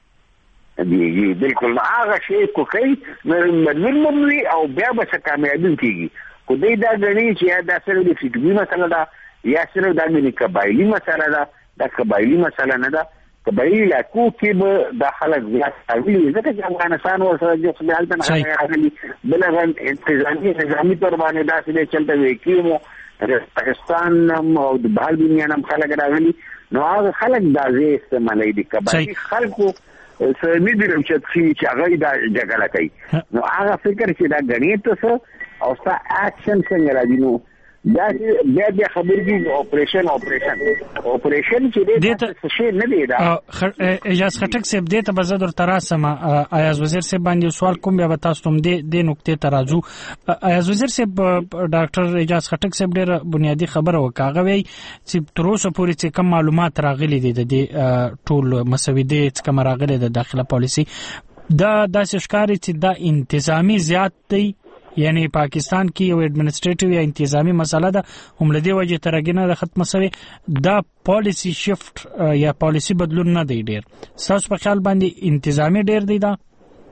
دی بالکل هغه شی کوي نو وی او بیا به څه کامیابی کیږي کو دې دا غني چې دا سره د فکري مسله ده یا سره دا د قبایلی مسله ده. دا قبایلی مسله نه ده. قبایلی لا کو کې به د خلک زیات اوی ځکه چې افغانستان ورسره د خپل نه راغلي بلغه انتظامی نظامی تر باندې دا څه چلته وي کیمو پاکستان او د بهر دنیا نه خلک راغلي نو هغه خلک دا زی استعمالي دي قبایلی خلکو سمې دي چې هغه دا جګړه کوي نو هغه فکر چې دا غني ته او ستا اکشن څنګه راځي نو دا بیا خبرې دي اپریشن چې دې څه نه دی دا اجازه خټک صاحب دې ته بزدر تراسم ایاز وزیر صاحب باندې سوال کوم بیا تاسو ته دې نقطې ترازو ایاز وزیر صاحب ډاکټر اجازه خټک صاحب ډېر بنیادی خبره وکاغه وی چې تر اوسه پورې چې کوم معلومات راغلي دي د ټول مسودې چې کوم راغلي د داخله پالیسي دا داسې ښکاري چې دا انتظامی زیات دی یعنی پاکستان کې یو ایڈمنسټریټیو یا انتظامی مسله ده هم لدی وجه ترګنه د ختمه سوی دا پالیسی شفت یا پالیسی بدلون نه دی ډیر تاسو په خیال باندې انتظامی ډیر دی دا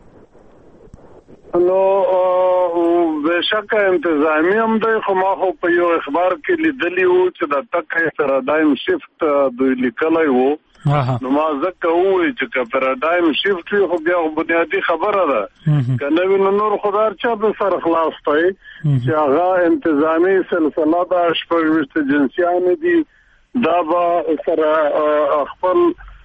نو بشک انتظامی هم دی خو ما خو په یو اخبار کې لیدلی وو چې د تک پرادایم شفت دوی لیکلی وو نو ما ځکه ووی چې پرادایم شفت خو بیا بنیادی خبره ده کنه وینو نور خدای چا به سر خلاص پي چې هغه انتظامی سلسله د شپږ جنسیان دي دا به سره خپل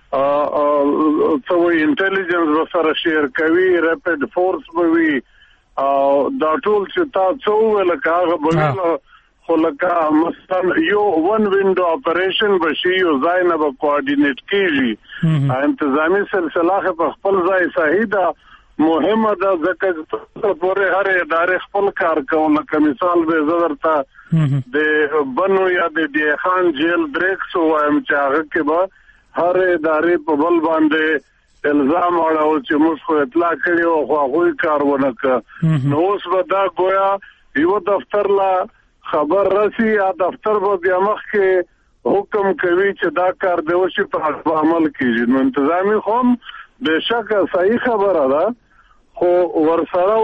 څو انټيليجنس به سره شیر کوي ریپډ فورس به وي او دا ټول چې تاسو ولکه هغه به خو لکه مثلا یو ون وینډو اپریشن بشي یو ځای نه به کوارډینیټ کیږي انتظامی سلسله په خپل ځای صحیح ده مهمه ده ځکه چې پورې هر ادارې خپل کار کوي لکه مثال به زدرته د بنو یا د دی خان جیل بریکس وایم چې هغه کې به هر ادارې په بل باندې الزام اړول چې موږ خو اطلاع کړی او خو هغوی کار ونه کړ نو اوس به دا گویا یو دفتر لا خبر رسی یا دفتر به بیا مخکې حکم کوي چې دا کار دی وشي په عمل کیږي نو انتظامی خو بهشکه صحیح خبره ده خو ورسره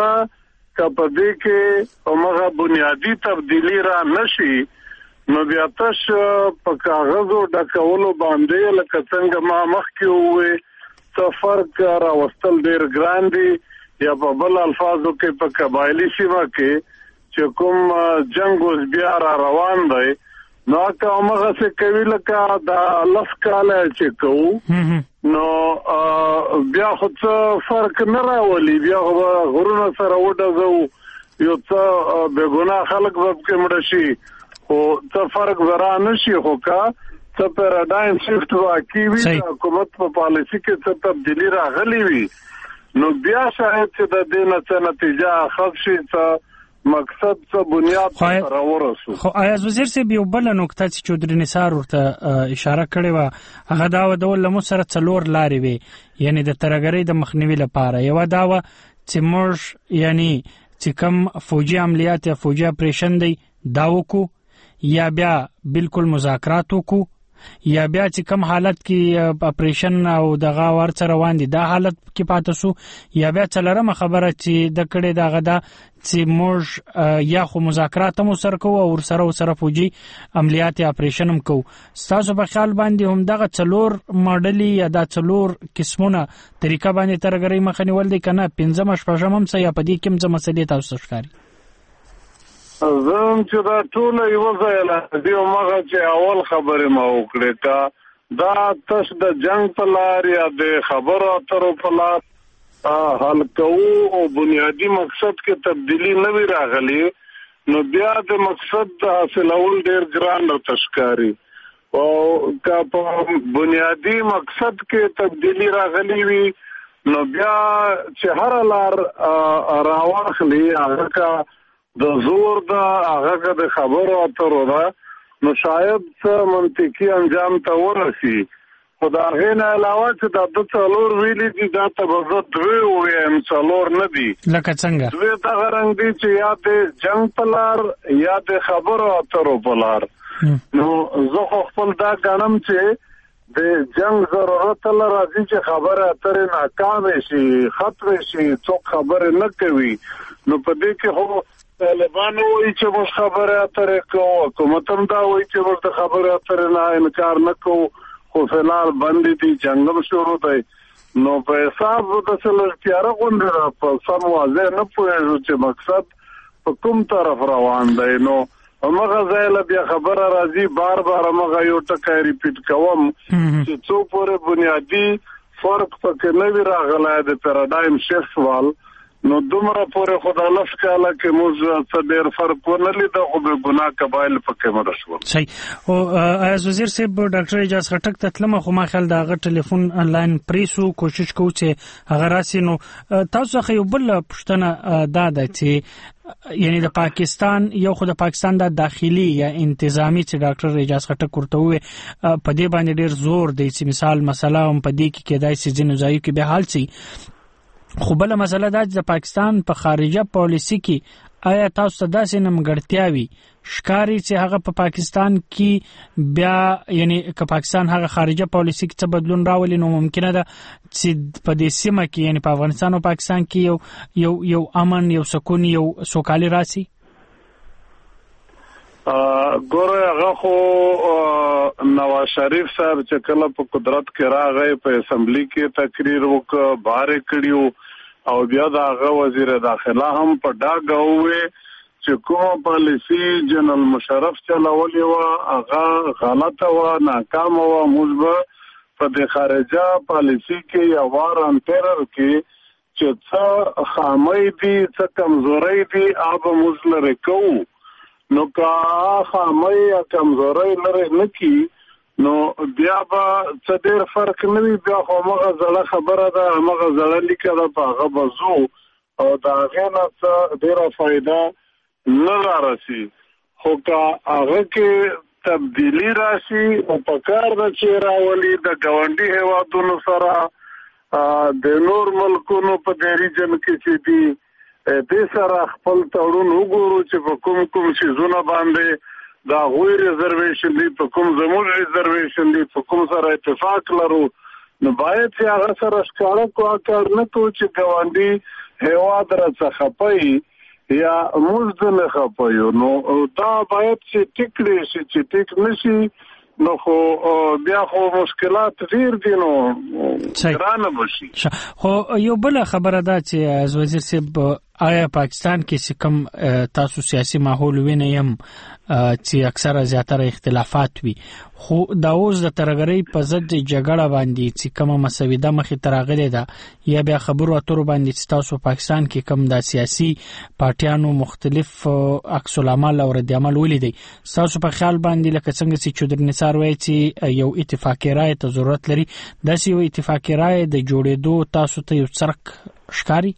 که په دې کې هغه بنیادی تبدیلی را نشي نو بیا تش په کاغذ او ډکولو باندې لکه څنګه ما مخکې وویل څه فرق راوستل ډېر ګران دي یا په بل الفاظو کې په قبایلي سیمه کې چې کوم جنگ اوس بیا را روان دی نو که هغه څه کوي لکه دا لس کاله چې کوو نو بیا خو څه فرق نه راولي بیا غرونه سره وډزو یو څه بېګناه خلک به پکې مړه شي خو څه فرق به را نه شي خو که څه پیراډایم شفت واقع وي د حکومت په پالیسي کې څه تبدیلي راغلي وي نو بیا شاید چې د دې نه څه نتیجه اخذ شي څه مقصد څه بنیاد سره ورسو خو ایاز وزیر صاحب یو بل نقطه چې چودري نثار ورته اشاره کړې و هغه دا و د ولمو سره څلور لارې وي یعنی د ترګری د مخنیوي لپاره یو دا و چې موږ یعنی چې کوم فوجي عملیات یا فوجي اپریشن دی دا وکړو یا بیا بالکل مذاکرات وکړو یا بیا چې کوم حالت کې اپریشن او دغه ورڅ روان دي دا حالت کې پاتې سو یا بیا څلورمه خبره چې د کړې دغه دا چې موږ یا خو مذاکرات هم سره کوو او سره فوجي عملیات یا اپریشن هم کوو تاسو په خیال باندې هم دغه څلور ماډلي یا دا څلور قسمونه طریقه باندې ترګری مخنیول دي کنه پنځم شپږم هم څه یا په دې کې هم مسلې تاسو ښکاري زم چې دا ټول یو ځای لا دی مغه چې اول خبره ما وکړه کا دا تاسو د جنگ په لار یا د خبرو اترو په لار حل کوو او بنیادی مقصد کې تبدیلی نه وی راغلی نو بیا د مقصد حاصلول ډیر ګران او تشکاری او کا په بنیادی مقصد کې تبدیلی راغلی وی نو بیا چې هر لار راوخلی هغه کا د زور دا هغه د خبرو اترو دا نو شاید څه منطقي انجام ته ورسي خدای نه علاوه چې د څلور ویلي دي دا ته به دوی وایم څلور نه دي لکه څنګه دوی دا غرنګ دي چې یا د جنگ پلار یا د خبرو اترو پلار نو زه خپل دا غنم چې د جنگ ضرورت لري چې خبره اترې ناکام شي ختم شي څوک خبره نه کوي نو په دې کې هو طالبان وایي چې موږ خبره اترې کوو حکومت هم دا وایي چې موږ د خبره اترې نه انکار نه کوو خو فلال باندې دي جنگ شروع دی نو په حساب د سلطیاره غونډه په سم واضح نه پوهیږو چې مقصد په کوم طرف روان دی نو هغه ځای له بیا خبره راځي بار هغه یو ټکی ریپیټ کوم چې څو پورې بنیادی فرق پکې نه وی راغلی د پیراډایم شفت وال نو دومره پورې خدای الله تعالی کې موږ څه ډېر فرق ونه لید او به ګناه قبایل پکې مرشو. صحیح. او ایاز وزیر صاحب ډاکټر اعجاز خټک ته تلمه خو ما خیال دا غ ټلیفون انلاین پریسو کوشش کوو چې هغه راسي. نو تاسو خو یو بل پښتنه دا ده چې یعنی د پاکستان یو خو د پاکستان د داخلي یا انتظامی چې ډاکټر اعجاز خټک ورته وي په دې باندې ډېر زور دی چې مثال مسله هم په دې کې کېدای شي ځینو ځایو کې به حل شي. خو بل مسله دا چې د پاکستان په خارجه پالیسي کې آیا تاسو ته داسې نمګړتیاوي ښکاري چې هغه په پاکستان کې بیا یعنی که پاکستان هغه خارجه پالیسي کې څه بدلون راولي نو ممکنه ده چې په دې سیمه کې یعنی په افغانستان او پاکستان کې یو امن یو سکون یو سوکالي راسي؟ ګوره هغه خو نواز شریف صاحب چې کله په قدرت کې راغی په اسمبلی کې تقریر وکړ باره کړیو او بیا د هغه وزیر داخله هم په ډاګه وې چې کوم پالیسی جنرال مشرف چلولې و هغه غلطه و ناکامه و. موږ په د خارجه پالیسی کې یو وار انټرر کې چې څه خامۍ دي څه کمزورۍ دي هغه موږ لرې کوو. نو که خامۍ یا کمزورۍ لرې نه کی نو بیا به څه ډېر فرق نه وي. بیا خو همغه زړه خبره ده همغه زړه لیکه ده په هغه به ځو او د هغې نه څه ډېره فایده نه رارسي. خو که هغه کې تبدیلي راشي او په کار ده چې راولي د ګاونډي هیوادونو سره د نور ملکونو په دې ریجن کې چې دي دې سره خپل تړون وګورو چې په کوم شیزونه باندې دا غوی ریزرویشن دی په کوم زموږ ریزرویشن دی په کوم سره اتفاق لرو نو باید چې هغه سره ښکاره کوه کار نه کوو چې ګاونډي هیواد راڅخه خپوي یا موږ ځنې خپویو. نو دا باید چې ټیک کړی شي چې ټیک نه شي نو خو بیا خو مشکلات ډېر دي نو ګرانه به شي. خو یو بله خبره ده چې از وزیر صاحب آیا پاکستان کې چې کوم تاسو سیاسي ماحول وینئ چې اکثره زیاتره اختلافات وي خو دا اوس د ترهګرۍ په ضد جګړه باندې چې کومه مسوده مخې ته راغلې ده یا بیا خبرو اترو باندې چې تاسو پاکستان کې کوم د سیاسي پارټیانو مختلف عکس العمل او رد عمل ولیدئ تاسو په خیال باندې لکه څنګه چې چودري نثار وایي چې یو اتفاقي رایې ته ضرورت لري داسې یو اتفاقي رایې د جوړېدو تاسو ته یو څرک ښکاري؟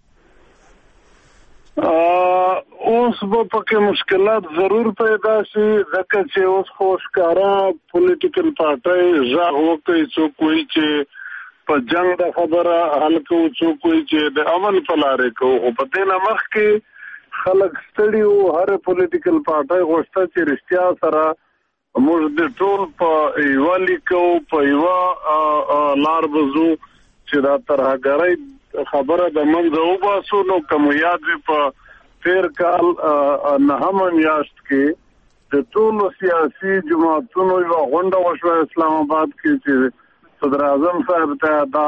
اوس به پکې مشکلات ضرور پیدا شي ځکه چې اوس خو ښکاره پولیټیکل پارټۍ غږ وکړي څوک وایي چې په جنګ د خبره حل کوو څوک وایي چې د امن په لارې کوو. خو په دې نه مخکې خلک ستړي وو هر پولیټیکل پارټۍ غوښته چې رښتیا سره موږ د ټول په یووالي کوو په یوه لار به ځو چې دا ترهګرۍ خبره د منځه وباسو. نو کوم یاد وي په تیر کال نهمه میاشت کې د ټولو سیاسي جماعتونو یوه غونډه وشوه اسلام آباد کې چې صدر اعظم صاحب ته دا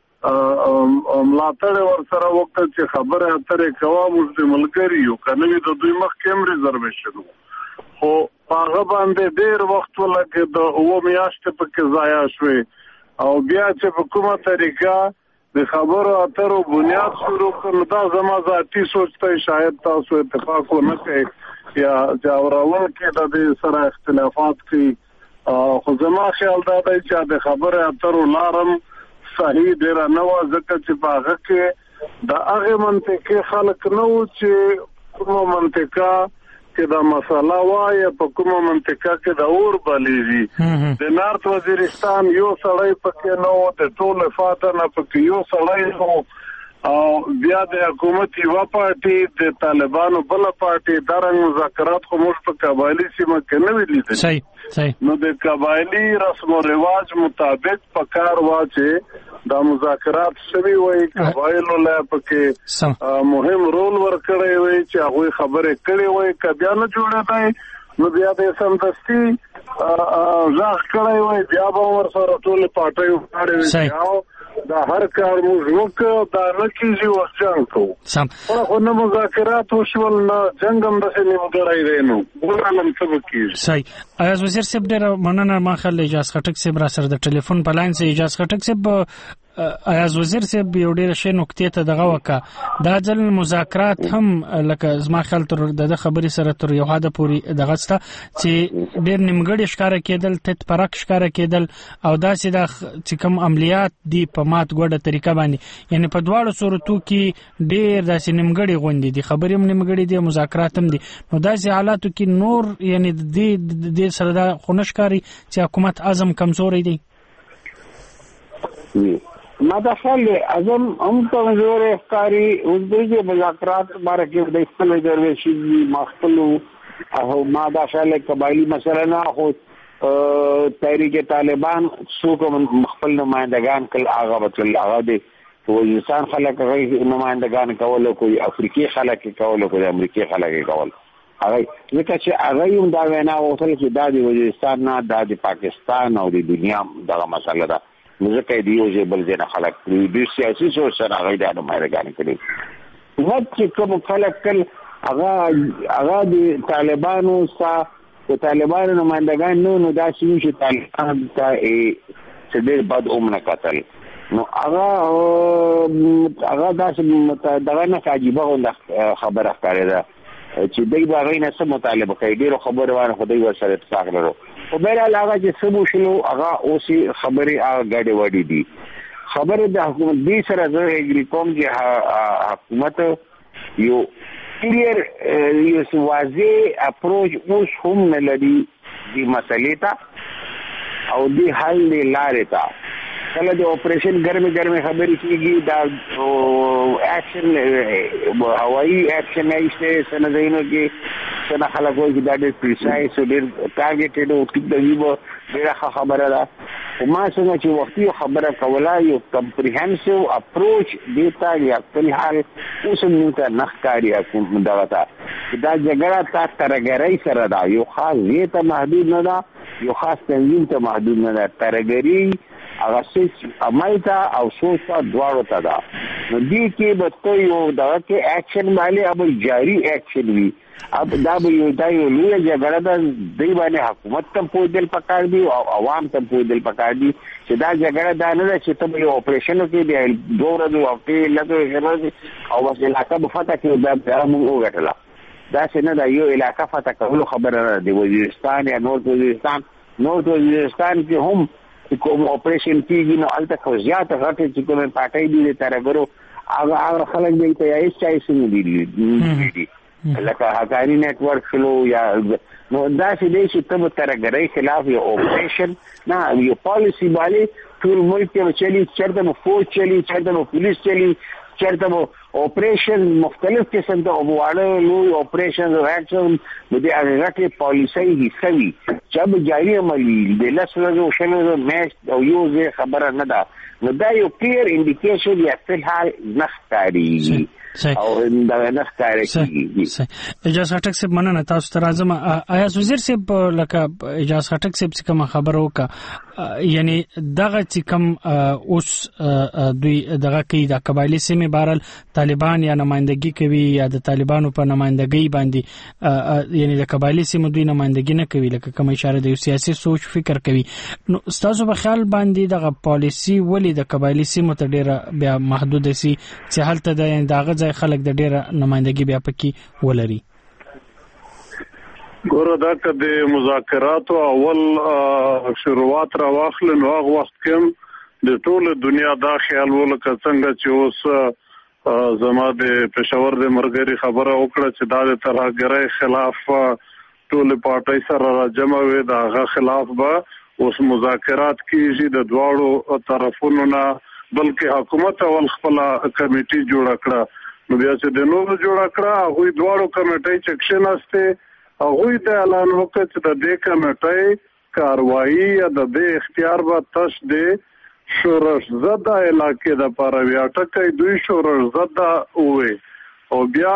ملاتړ ورسره وکړه چې خبره اترې کوه موږ د ملګري یو که نه وي د دوی مخکې هم ریزرویشن و خو په هغه باندې ډېر وخت ولګېد د اووه میاشتې پکې ضایع شوې او بیا چې په کومه طریقه د خبرو اترو بنیاد شروع کړو دا زما ذاتي سوچ ته شاید تاسو اتفاق ونه کوئ یا جاورول کې د دې سره اختلافات کوي خو زما خیال دا دی چې د خبرو اترو لارم صحیح ډېره نه وه ځکه چې په هغه کې د هغې منطقې خلک نه وو چې کومه منطقه کې دا مسله وایه په کومه منطقه کې د اور بلیږي د نارت وزیرستان یو سړی پکې نه و د ټول فاته نه پکې یو سړی نو او بیا د حکومت یوه پارټي د طالبانو بله پارټي دارنګ مذاکرات خو موږ په قبایلي سیمه کې نه وي لیدلي نو د قبایلي رسم و رواج مطابق په کار وا چې دا مذاکرات شوي وي قبایلو لا پکې مهم رول ورکړی وي چې هغوی خبرې کړې وي که بیا نه جوړېدی نو بیا د سمدستي غږ کړی وي بیا به ورسره ټولې پارټۍ وکړې وي دا هر کار موږ وکړو دا نه کېږي اوس جنګ کوو خو نه مذاکرات وشول نه جنګ هم داسې نیمګړی دی نو ګورالم څه به کېږي صحیح ایاز وزیر صاحب ډېره مننه ما خیال اعجاز خټک صاحب را سره د ټلیفون په لاین سره اعجاز خټک صاحب ایاز وزیر صاحب یو ډېر ښه نقطې ته دغه وکړه دا ځل مذاکرات هم لکه زما خیال تر د خبرې سره تر یو حده پورې دغه سته چې ډېر نیمګړي ښکاره کېدل تت پرک ښکاره کېدل او داسې د چې کوم عملیات دي په مات ګوډه طریقه باندې یعنی په دواړو صورتو کې ډېر داسې نیمګړي غونډې دي خبرې هم نیمګړي دي مذاکرات هم دي نو داسې حالاتو کې نور یعنی د سره دا خونه ښکاري چې حکومت عزم کمزوري دی ما دا خیال اعظم هم کمزور ښکاري اوس د مذاکرات باره کې د خپل درویشي مخفلو او ما دا خیال قبایلی مسله نه خو تحریک طالبان څوک خپل نمائندگان کل هغه بتل هغه د وزیرستان خلک هغه نمائندگان کول کوئی افریقي خلک کول کوئی امریکای خلک کول هغه ځکه چې هغه هم دا وینا وکړه چې دا د وزیرستان نه د پاکستان او د دنیا دغه مسله ده ځکه دی یو ځای بل ځای خلک د سیاسي سوچ سره هغه د نمائندګان کړي چې کوم خلک کل هغه د طالبانو سره د طالبانو نمائندګان نو دا چې طالبان ته چې ډېر بد اومنه قتل نو هغه دغه نه عجیبه خبره ښکاري ده چې دوی به هغې نه څه مطالبه کوي ډېرو خبرو باندې خو دوی ورسره اتفاق لرو خو بهرحال هغه چې څه وشلو هغه اوس خبرې هغه ګډې وډې دي خبرې د حکومت دې سره زه اګري کوم چې حکومت یو کلیر یو واضح اپروچ اوس هم نه لري دې مسلې ته او دې حل لارې ته کله د اپریشن ګرمې خبرې کېږي دا اکشن هوایي اکشن ایسته سندینو کې څنګه خلک وایي چې دا ډېر پریسایز او ډېر ټارګېټډ او ټیک د ویبو ډېره خبره ده خو ما څنګه چې وختي خبره کوله یو کمپریهنسیو اپروچ دیتا یا په حال اوس موږ ته نه ښکاري کوم دغه ته دا جګړه تا ترګرۍ سره ده یو خاص ځای ته محدود نه ده یو خاص تنظیم ته محدود نه ده ترګرۍ هغه سیس امایتا او سوچا دواړو ته ده نو دې کې به ته یو دغه کې اکشن باندې अब جاری اکشن وي अब دا به یو لویه جګړه ده دوی باندې حکومت ته پوهېدل پکار دي او عوام ته پوهېدل پکار دي چې دا جګړه دا نه ده چې ته به یو اپریشن وکړې بیا 2 ورځې هفتې لږ او بس علاقه به فتح کړي بیا موږ وګټله داسې نه ده یو علاقه فتح کولو خبره نه ده وزیرستان یا نورت وزیرستان کې هم کوم اپریشن کیږي نو الته خو زیاته غټه چې کومه پټای دي ترګرو هغه خلک به ته یې چای سمې دي لکه هکاري نتورک شلو یا نو دا چې ته ترګرای خلاف یو اپریشن نه یو پالیسی باندې ټول ملک کې چلی چرته مو فوج چلی چرته مو پولیس چلی چرته مو اپریشن مختلف قسم ته وواړه لوی اپریشن او اکشن د دې هغه پالیسي حصہ وي چې جاري عملي د لاسونو شنو مېش او یو ځای خبره نه ده نو دا یو کلیر انډیکیشن یا په حال نختاري او دا نختاري اجازه ټک سب مننه تاسو ته راځم ایاز وزیر صاحب لکه اجازه ټک سب څه کوم خبره وکړه یعنی دغه چې کوم اوس دوی دغه کې د قبایلی سیمه بهرال طالبان یا نمائندګي کوي یا د طالبانو په نمائندګي باندې یعنی د قبایلی سیمه دوی نمائندګي نه کوي لکه کوم اشاره د سیاسي سوچ فکر کوي نو تاسو په خیال باندې دغه پالیسی ولې د قبایلی سیمه ته ډیره بیا محدود سي چې حالت د دغه ځای خلک د ډیره نمائندګي بیا پکې ولري ګوره دا که د مذاکراتو اول شروعات را واخلو نو هغه وخت کې د ټوله دنیا دا خیال ولکه څنګه چې اوس زما د پېښور د مرګري خبره وکړه چې دا د ترهګرۍ خلاف ټول پارټۍ سره راجمع وي دا هغه خلاف به اوس مذاکرات کیږي د دواړو طرفونو نه بلکې حکومت اول خپل کمیټي جوړ کړه نو بیا چې د نورو جوړ کړه هغه دواړو کمیټي چکشن استه هغه د اعلان وکړ چې د دې کمیټې کاروایی یا د دې اختیار به تش دی شورش زده علاقې د پارویا ټکې دوی شورش زده وې او بیا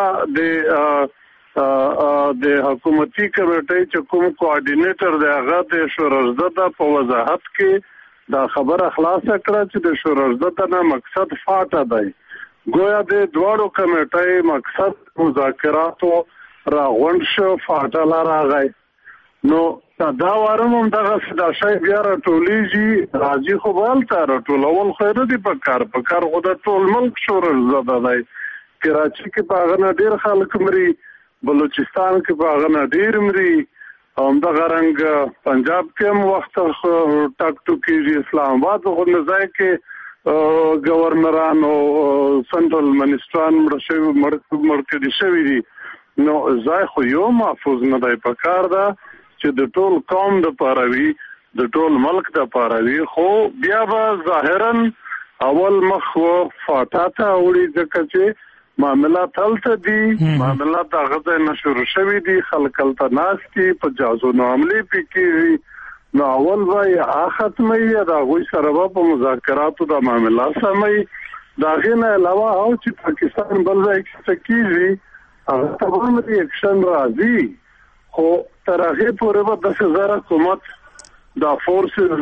د حکومتي کمیټې چې کوم کوارډینیټر دی هغه د شورش زده په وضاحت کې دا خبره خلاصه کړه چې د شورش زده نه مقصد فاټه دی گویا د دواړو کمیټې مقصد مذاکراتو را غونډ شو فاټه راغی نو دا وارم هم دغه دا شی بیا راټولیږي راځي خو به هلته راټولول خو نه دي په کار خو د ټول ملک شورش زده دی. کراچي کې په هغه نه ډېر خلک مري، بلوچستان کې په هغه نه ډېر مري، همدغه رنګ پنجاب کې هم وخت ټاک ټوکېږي. اسلام آباد غوندې ځای کې گورنران او سنټرل منسټران مړ کړي شوي دي. نو ځای خو یو محفوظ نه دی. په کار ده چې د ټول قوم دپاره وي، د ټول ملک دپاره وي، خو بیا به ظاهرا اول مخ فاټا ته اوړي ځکه چې معاملات هلته دي، معاملات هغه ځای نه شروع شوي دي، خلک هلته ناست دي، په جازونو حملې پې کېږي. نو اول به یا ختموي یا د هغوی سره به په مذاکراتو د معاملات سموي. د هغې نه علاوه او چې پاکستان بل ځای کې څه کېږي هغه ته به هم د اکشن راځي، خو تر هغې پورې به داسې زر حکومت دا فورسز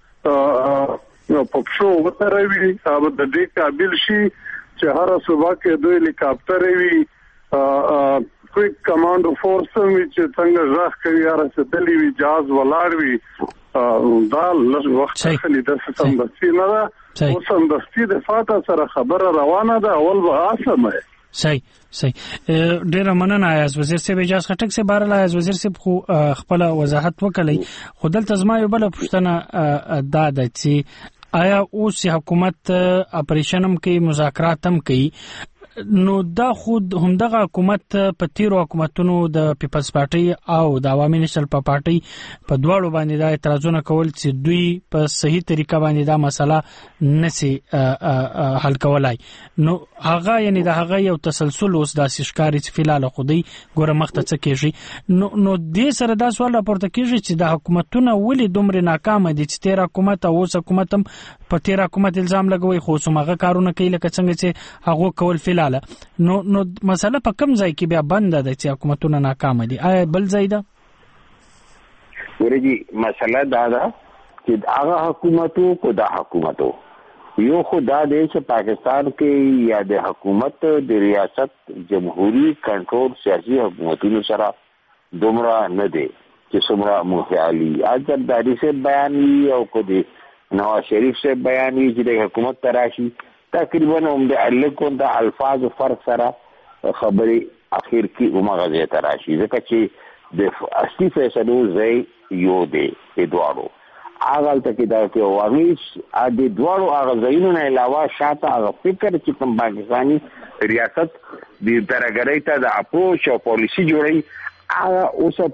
په پښو وتروي، هغه د دې قابل شي چې هره صوبه کې دوی هلیکاپټرې وي، کویک کمانډو فورس هم وي چې څنګه غږ کوي یا رسېدلي وي، جهاز ولاړ وي. دا لږ وخت اخلي، داسې سمدستي نه ده. اوس سمدستي د فاټا سره خبره روانه ده، اول به اسمه وي. صحیح ډیره مننه ایاز وزیر صاحب. اجازه خټک صاحب بهرله ایاز وزیر صاحب خو خپل وضاحت وکړي، خو دلته زما یو بل پوښتنه دا ده چې آیا اوس حکومت اپریشن هم کوي، مذاکرات هم کوي، نو دا خود همدغه حکومت په تیرو حکومتونو د پیپلز پارټي او د عوامي نېشنل پارټي په دواړو باندې دا اعتراضونه کول چې دوی په صحیح طریقه باندې دا مسله نسی حل کولای. نو هغه یعنی د هغه یو تسلسل اوس داسې ښکاري چې فلال خودي ګوره مخته څه کېږي. نو دې سره دا سوال راپورته کېږي چې د حکومتونه ولې دومره ناکامه دي چې تیر حکومت او اوس حکومت هم په تیر حکومت الزام لګوي، خو څومره کارونه کوي لکه څنګه چې هغه کول فلال. نو مسله په کوم ځای کې بیا بند ده چې حکومتونه ناکام دي؟ آیا بل ځای ده؟ ورېږي مسله دا ده چې هغه حکومتو کو دا حکومتو یو خو دا دی چې پاکستان کې یا د حکومت د ریاست جمهوری کنټرول سیاسي حکومتونو سره دومره نه دی چې څومره موخیالي اجرداري سے بیان وي او کو دی نواز شریف سے بیان وي چې د حکومت تراشي تقریبا هم د الکو د الفاظ فرق سره خبري اخر کې عمر غزه تراشي، ځکه چې د اصلي فیصلو ځای یو دی د دوارو هغه ته دا کې واغیش د دوارو هغه ځایونو نه علاوه شاته هغه فکر چې کوم پاکستاني ریاست د ترګړۍ ته د اپروچ او پالیسی جوړي هغه اوسه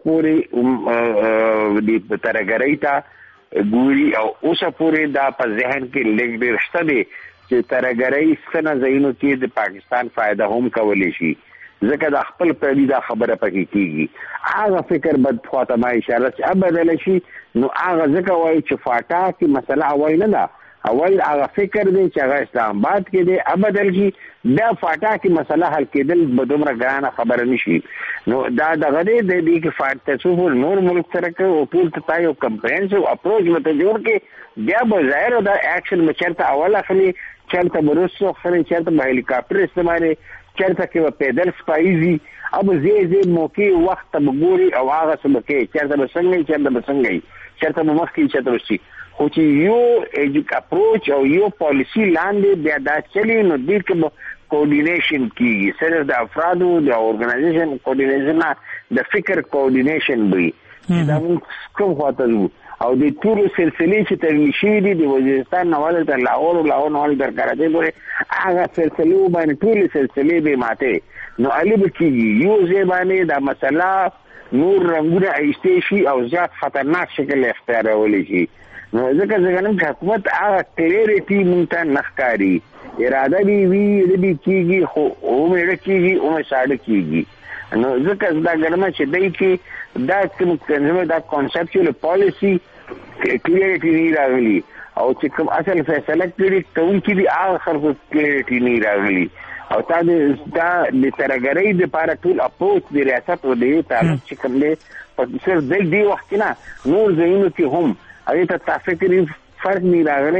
پورې د ترګړۍ ته ګوري او اوسه پورې دا په ذهن کې لګ ډېر شته دی چې ترګړۍ څنګه ځایونو کې د پاکستان فائدہ هم کولی شي، ځکه د خپل پردي دا خبره پکې کیږي. هغه فکر بد خواته ما اشاره چې بدل شي، نو هغه ځکه وایي چې فاټا کې مسله اول نه ده، اول هغه فکر دی چې هغه اسلام آباد کې دی بدل شي، دا فاټا کې مسله حل کېدل به دومره ګرانه خبره نشي. نو دا دغه دی چې فاټا څو نور ملک سره کې او ټول ته یو کمپریهنسیو اپروچ مته جوړ کې بیا به ظاهر دا اکشن مچرته اول اخلي، چلته برسو خري، چلته به هلیکاپټر استعمالي، چلته کې به پیدل سپایزي، اب زی موقع وخت بګوري او هغه سبکه چلته به څنګه چلته به مخکې چلته وشي. خو چې یو اپروچ او یو پالیسی لاندې بیا دا چلی نو دې کې کوارډینیشن کیږي، سره د افرادو د اورګنایزیشن کوارډینیشن د فکر کوارډینیشن وي دا کوم خاطر او د ټولو سلسلې چې ترلې شوي دي د وزیرستان نواله تر لاهور نواله تر کراچۍ پورې هغه سلسلې باندې ټولې سلسلې به ماتې نو علي به کېږي یو ځای باندې دا مسله نور رنګونه ایستې شي او زیات خطرناک شکل اختیارولی شي. نو ځکه نن حکومت هغه کلیریټي مونږ ته نه ښکاري، اراده دې وي دې کېږي خو عمر کېږي عمر ساړه کېږي. نو ځکه دا ګرمه چې دی کې دا کوم دا کانسپچوال پالیسی کلیریټي نه راغلی او چې کوم اصل فیصله کړي کوونکي دي هغه خلکو کلیریټي نه راغلی او دا د ترګړۍ د لپاره ټول اپروچ د ریاست او د تعلق چې کوم دی په صرف دی وخت نه نور ځایونو کې هم هغه ته تفکري فرق نه راغلی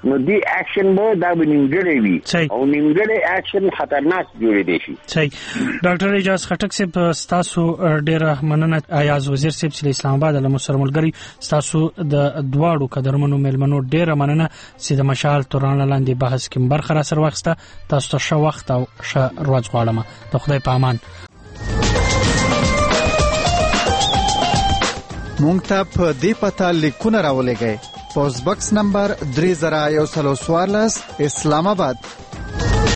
نو دی اکشن به دا نیمګړی وي او نیمګړی اکشن خطرناک جوړېدی شي. صحیح. ډاکټر اجاز خټک صاحب تاسو ډېره مننه. ایاز وزیر صاحب چې اسلام آباد له مسر ملګری تاسو د دواړو قدرمنو ملمنو ډېره مننه چې د مشال توران لاندې بحث کې برخه را سره واخسته. تاسو ته ښه وخت او ښه ورځ غواړم. د خدای په امان. مونږ ته په دې پته لیکونه راولېږئ. پوسټ باکس نمبر 3014 اسلام آباد